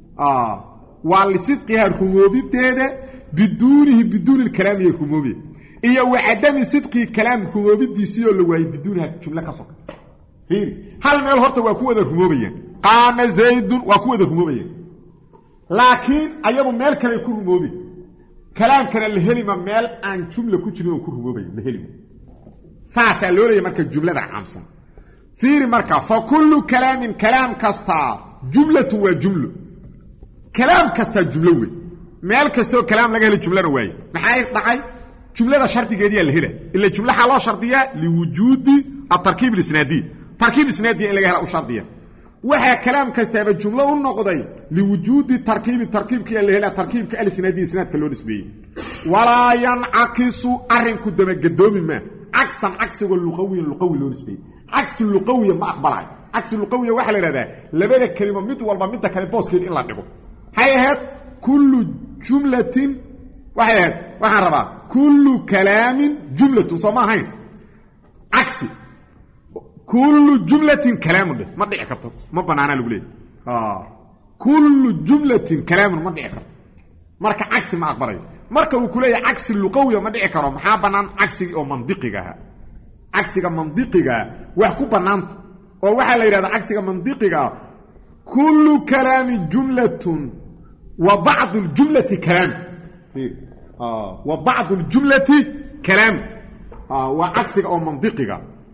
آه ولصدقها الرموب الدين بدونه بدون الكلام الرموب iyo wacadami sidqi kalaam rumoobidiisii oo la waayay biduunha jumla ka soka fiiri hal meel horta waa ku wada rumoobayaan qaama zaydun waa ku wada rumoobayaan laakiin ayadu meel kale ku rumoobi kalaamkana la helima meel aan jumla ku jirin oo ku rumoobayo la helima saasa loo leeyahay marka jumlada caamsan fiiri marka fa kullu kalaamin kalaam kasta jumlatu wa jumlu kalaam kasta jumlo wey meel kastoo kalaam laga helo jumlana waaye maxay dhacay jumlada shardigeedii la helay illa jumlaha loo shardiyaa liwujuudi at-tarkiib al-isnaadi tarkiib isnaadi in laga helo u shardiya waxa kalaam kasta jumlo u noqday liwujuudi tarkiib tarkiibka la helay tarkiibka al-isnaadi isnaadka loo nisbeeyay wala yancakisu arinku dama gadoomi ma aksan aksiga luqawi luqawi loo nisbeeyay aksi luqawi ma aqbalay aksi luqawi waxa la yiraahdaa labada kalimo mid walba mid kale booskeed in la dhigo hay'ad kullu jumlatin waxay waxaan rabaa kullu kalaamin jumlatun samahayn aksi kullu jumlatin kalaamun ma dhici karto ma banaana lagu leeyahay ha kullu jumlatin kalaamun ma dhici karto marka aksi ma aqbalayo marka uu ku leeyahay aksi luqawi ma dhici karo maxaa banaan aksi oo mandiqiga ah aksiga mandiqiga wax ku banaan oo waxa la yiraahdaa aksiga mandiqiga kullu kalaamin jumlatun وبعض الجملة كلام آه. وبعض الجملة كلام آه. وعكسك أو منطقك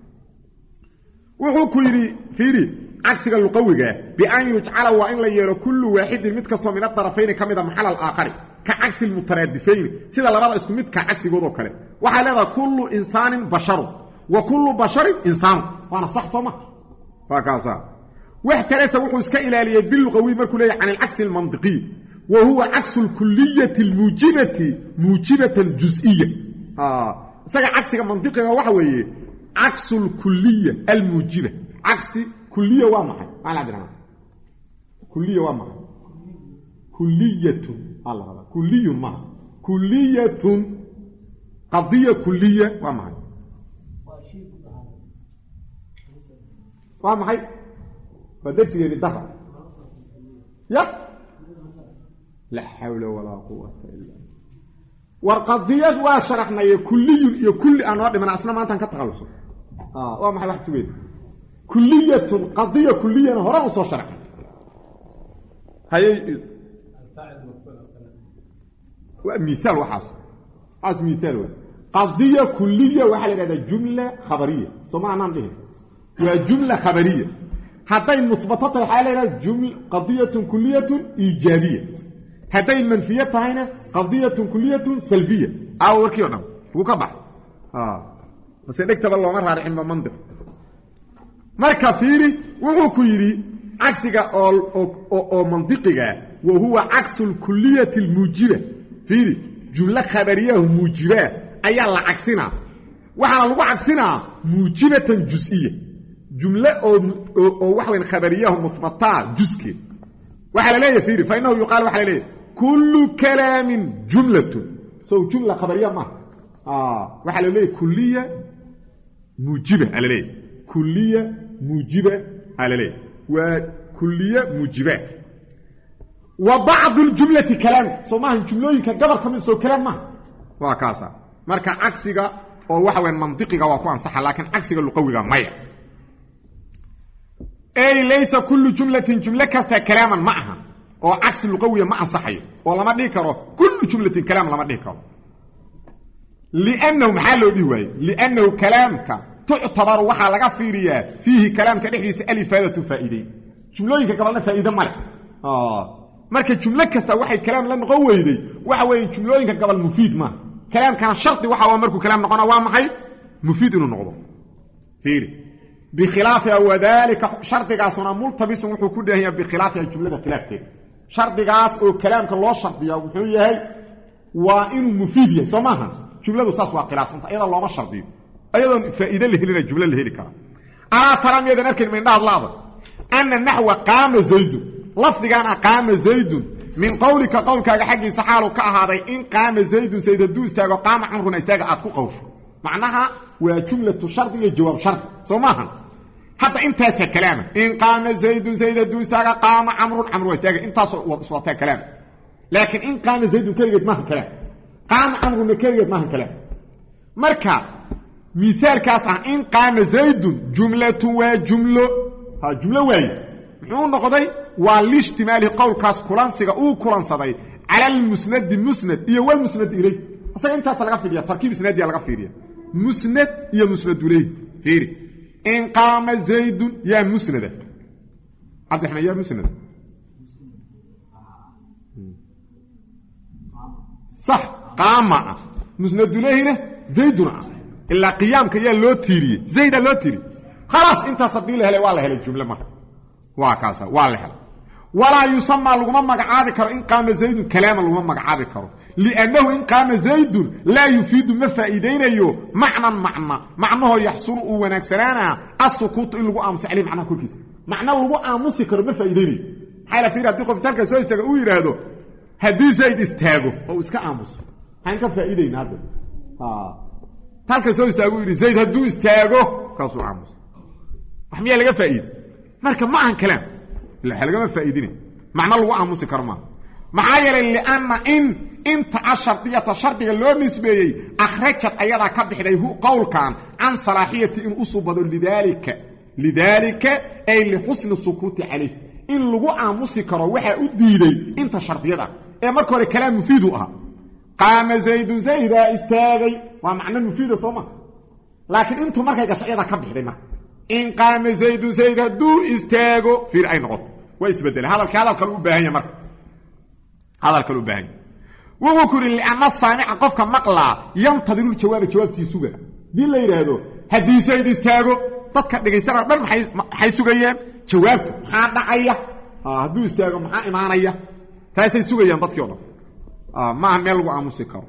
وهو كيري فيري عكسك اللقوية بأن يجعل وإن لا يرى كل واحد متكسر من الطرفين كمدا محل الآخر كعكس المترادفين سيدا لبدا اسكو مد كعكس غودو كله وحال هذا كل إنسان بشر وكل بشر إنسان وأنا صح صمح فكذا واحترس وحو اسك إلالية باللغوي مركو لي عن العكس المنطقي وهو عكس الكلية الموجبة موجبة جزئية آه سجى عكس منطقي وحوي عكس الكلية الموجبة عكس كلية وامحة ما لعبنا كلية وامحة كلية الله هذا كلية ما كلية قضية كلية وامحة وامحة فدرس يعني دفع يا لا حول ولا قوة إلا والقضيات واشرحنا كلي كل أنواع من أصلا ما أنت كتغلص آه وما حد يحتوي كلية قضية كلية هراء وصار شرح هاي الفاعل مثال وحاصل عايز مثال واحد قضية كلية وحال هذا جملة خبرية سمعنا به وجملة خبرية حتى المثبتات الحالة جملة قضية كلية إيجابية حتى المنفيات هنا قضية كلية سلبية أو وكيونا وكبح آه بس نكتب الله مرة رحمة منطق مركا فيري وهو كيري عكسك أو, أو, أو, أو منطقك وهو عكس الكلية الموجبة فيري جملة خبرية موجبة أي الله عكسنا وحنا لو عكسنا موجبة جزئية جملة أو, أو, أو وحوين خبرية مثبتة جزئية وحنا لا يفيري فإنه يقال وحنا لا كل كلام جملة سو جملة خبرية ما آه وحنا لا كلية موجبة على لا كلية موجبة على لا وكلية موجبة وبعض الجملة كلام سو ما الجملة كجبر كمان سو كلام ما وكاسا مركا عكسك أو وحوين منطقك وكوان صح لكن عكسك اللقوي ما أي ليس كل جملة جملة كاستا كلاما معها أو عكس اللقوية مع صحيح والله ما ديكره كل جملة كلام لما ديكره لأنه محله ديوي لأنه كلامك تعتبر وحا لغا فيريا فيه كلامك دحيس ألفادة فائدة جملوينك قبلنا فائدة مالك آه marka jumla kasta waxay kalaam la noqon weeyday waxa weey jumlooyinka gabal mufiid ma kalaam kana sharti waxa waa markuu kalaam noqona waa maxay mufiid inuu noqdo fiiri bi khilaaf wadalika shartigaasuna multabisun wuxuu ku dhahayaa bi khilaaf jumlada khilaafkeeda shartigaas oo kalaamka loo shartiyo wuxuu yahay waa inuu mufiid yahay soomaha jumladu saas waa khilaafsanta iyada looma shartiyo ayadoo faa'iido la helina jumla la heli kara ana taramiyada arkin min dhaadlaada anna nahwa qama zayd لفظان قام زيد من قولك قولك حقي سحاله كهادي ان قام زيد زيد دو استاغ قام عمرو استاغ اد كو قوش معناها وجمله شرط هي جواب شرط سماها حتى انت هذا كلام ان قام زيد زيد دو استاغ قام عمرو عمرو استاغ انت صوت كلام لكن ان قام زيد كلمه ما كلام قام عمرو كلمه ما كلام marka مثالkaas ah in qaama zaydun jumlatun waa jumlo ha jumlo waay muxuu noqday waa lishtimaali qowlkaas kulansiga uu kulansaday ala almusnad musnad iyo wal musnad ilay asaga intaas laga fiiriya tarkiib isnaad laga fiiriya musnad iyo musnad ilay fiiri in qaama zaydun ya musnad abdurrahman ya musnad صح qaama musnad ilayna zayduna إلا قيامك يا لو تيري زيد لو تيري خلاص انت صدي له ولا هله الجمله مره واكاسا ولا هله ولا يسمى لغما مغعابي كر ان قام زيد كلام لغما مغعابي كر لانه ان قام زيد لا يفيد ما فائدينيو معنى معنى معناه يحصل ونكسرانا السكوت ان لغو امس عليه معنى كل كيس معنى لغو امس كر ما فائديني حاله في رادي قف تلك سو استغ او يراهدو هدي زيد استاغو او اسكا امس هان كفائدين هذا اه halka soo istaago yiri zayd haduu istaago kaasoo aamus wax miya laga faa'iid marka ma aan kalaam la laga ma faa'iidin macna lagu aamusi karma maxaa yeelay lianna in inta ashartiyata shartiga loo nisbeeyay akhrajat ayada ka bixday hu qowlkan an salahiyati in usubado lidalika lidalika ay li husn sukuti alayh in lagu aamusi karo waxa u diiday inta shartiyada ee marka hore kalaam mufiid u ah قام زيد زيد استاغي ومعنى مفيد صوما لكن انتم markay gashayada ka bixday mar in قام زيد زيد دو استاغو في اي نقطه ويسبدل هذا الكلام كان u baahan yahay marka هذا كان u baahan wuxuu ku rin ana saamic qofka maqla yantadiru jawaab jawaabtiisuga dii la yiraahdo hadii zayd istaago dadka dhigaysana dhan maxay maxay sugayeen jawaabta maxaa dhacaya haduu istaago maxaa imaanaya taasay sugayeen dadkii oo dhan آه ما ملغو امسكو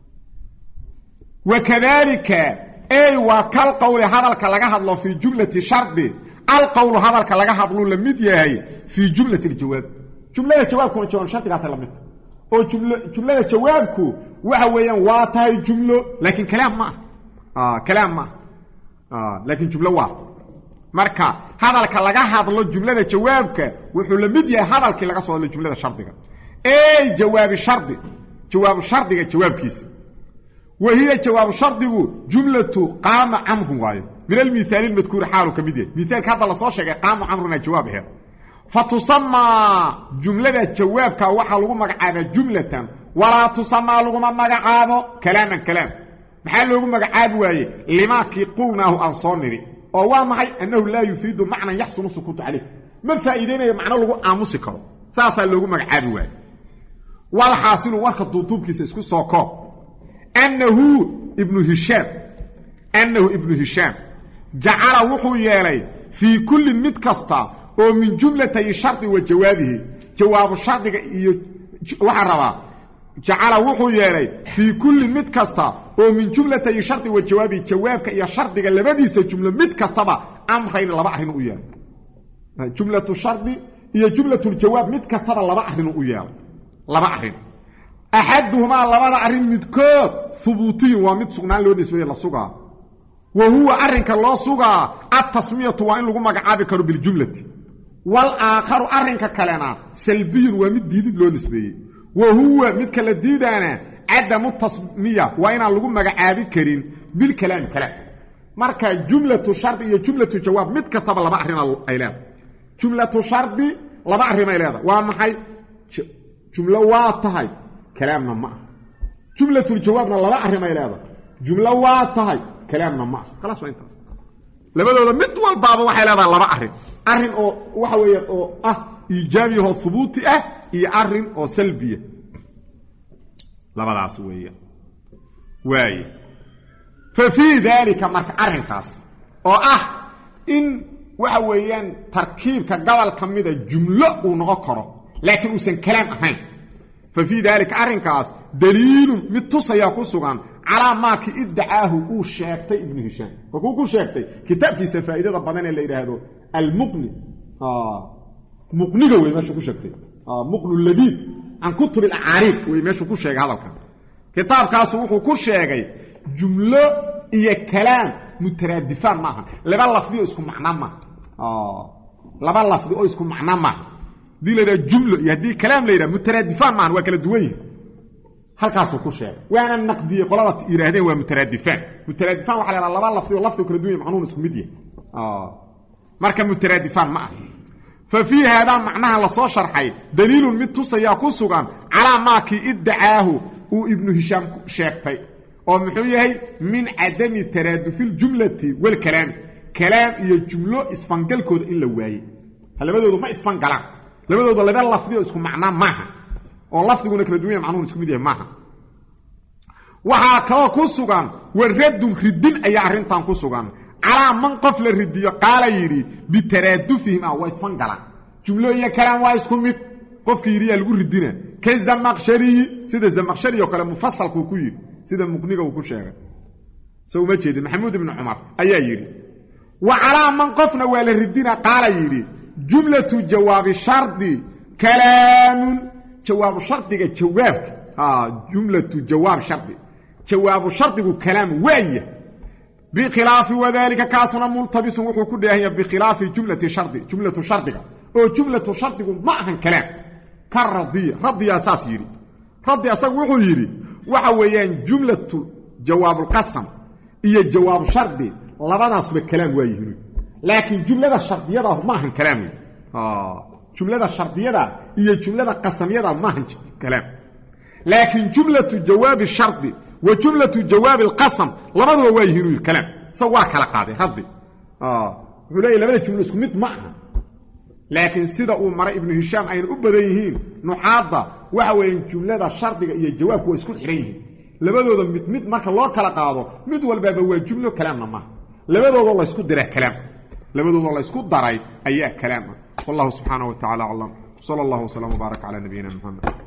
وكذلك اي وكل قول هذا لغا حدلو في جمله شرط القول هذا لغا حدلو لميد يahay في جمله الجواب جمله الجواب كون جون شرط gaas lamid oo jumla jumlada jawaabku waxa weeyaan waa tahay jumlo laakiin kalaam ma ah kalaam ma ah laakiin jumla waa marka hadalka laga hadlo jumlada jawaabka wuxuu lamid yahay hadalkii laga soo hadlo jumlada shardiga اي جواب الشرط جواب الشرط جواب كيس وهي جواب الشرط جمله قام عمرو وايو من المثال المذكور حاله كميديه مثال هذا لا سو شيغay قام عمرو جوابها فتسمى جمله جوابك waxa lagu magacaabaa jumlatan wala tusamma lagu magacaabo kalaaman kalaam maxaa lagu magacaabi waaye limaaki qulnaahu an soniri oo waa maxay annahu la yufiidu macna yahsunu sukutu alayh ma faa'iideeyo macna lagu aamusi karo saasa lagu magacaabi waaye والحاصل ورقه دوتوبكيس اسكو سوكو انه ابن هشام انه ابن هشام جعل وحو يلي في كل مد كستا او من جمله الشرط وجوابه جواب الشرط وحربا جعل وحو يلي في كل مد كستا او من جمله الشرط وجوابه جوابك يا شرط لبديس جمله مد كستا امرين لبا اخرين او يال جمله الشرط هي جمله الجواب مد كستا لبا اخرين او يال لبا أرين أحدهما لبا أرين مدكود ثبوتي ومد سغنان لو نسبيه لسوغا وهو أرنك الله سوغا التصمية وإن لغو مقعابي كرو بالجملة والآخر أرنك كلنا سلبي ومد ديدid لو نسبيه وهو مدك لديدانا عدم التصمية وإن لغو مقعابي كرين بالكلام كلام marka jumlatu shardi iyo jumlatu jawaab mid kastaba laba arin ay leedahay jumlatu shardi laba arin ay leedahay waa maxay جمله واضحه كلامنا ما جمله الجوابنا لا احرم الى جمله واضحه كلامنا ما خلاص وانت لبدودا mid walbaaba waxay leedahay laba arin arin oo waxa weeye oo ah iijaabi oo thubuti ah iyo arin oo salbiya labadaas weeye waay fa fi dhalika marka arinkaas oo ah in waxa weeyaan tarkiibka gobol kamida jumlo uu noqon karo لكن وسن كلام أهين ففي ذلك أرنكاس دليل متصيا كسوغان على ما كي ادعاه او شاكتي ابن هشام وكو شاكتي كتاب كي سفائده بدن اللي يراهدو المقني اه مقنيغا وي ماشو كو شاكتي اه مقن اللذيذ عن كتب الاعاريف وي ماشو كو شيغ هذلكان كتاب كاس وحو كو شيغاي جمله iyo كلام مترادفان معها لبا لفظي اسكو معنى ما اه لبا لفظي او اسكو معنى ما دي لدا جمله يدي كلام ليدا مترادفان معها وكلا دوين halkaasuu ku sheegay waana naqdiyey qolada yiraahdeen waa mutaraadifaan mutaraadifaan waxa la laba lafdi oo lafdi kala duwan macnuun isku mid yahay ah marka mutaraadifaan ma ah fa fi hada macnaha la soo sharxay daliilun mid tusaya ku sugan ala ma ki iddaahu uu ibn hisham sheegtay oo muxuu yahay min adami taraadufil jumlati wal kalam kalam iyo jumlo isfangalkooda in la waayay labadoodu ma isfangalaan labadoodu laba lafdi oo isku macna maaha oo lafdiguna kala duwan macnuun isku mid yahay maaha waxa kala ku sugan waradun ridin ayaa arintan ku sugan ala man qof la ridiyo qaala yiri bi taraadufihim wa isfangalaan jumlo iyo kalam waa isku mid qofka yiri lagu ridina ka zamaqshari sida zamaqshari oo kale mufassalku ku yiri sida muqniga uu ku sheegay soo ma jeedin maxamuud ibn umar ayaa yiri wa ala man qofna waa la ridina qaala yiri jumlatu jawaabi shardi kalaamun jawaabu shardiga jawaabka ah jumlatu jawaab shardi jawaabu shardigu kalaam waaya bi khilaafi wadaalika kaasuna multabis wuxuu ku dheehay bi khilaafi jumlati shardi jumlatu shardiga oo jumlatu shardigu ma ahan kalaam ka radiya radiya asaas yiri radi asagu wuxuu yiri waxa weeyaan jumlatu jawaabul qasam iyo jawaab shardi labadaasba kalaam waayihiin laakiin jumlada shardiyada ma ahan kalaam ah jumlada shardiyada iyo jumlada qasamiyada ma ahan kalaam laakiin jumlatu jawaabi shardi wa jumlatu jawaabi alqasam labaduba waayihiin kalaam soo waa kala qaaday radi ah wuxuu leeyahay labada jumlo isku mid ma aha laakiin sida uu maray ibn hisham ay u badan yihiin nuqaada waxa weeyaan jumlada shardiga iyo jawaabku waa isku xiran yihiin labadooda mid mid marka loo kala qaado mid walba waa jumlo kalaamna ma labadooda la isku diray kalaam labadooda la isku daray ayaa kalaam wallahu subhanahu wa ta'ala a'lam sallallahu alayhi wa sallam wa baraka ala nabiyyina muhammad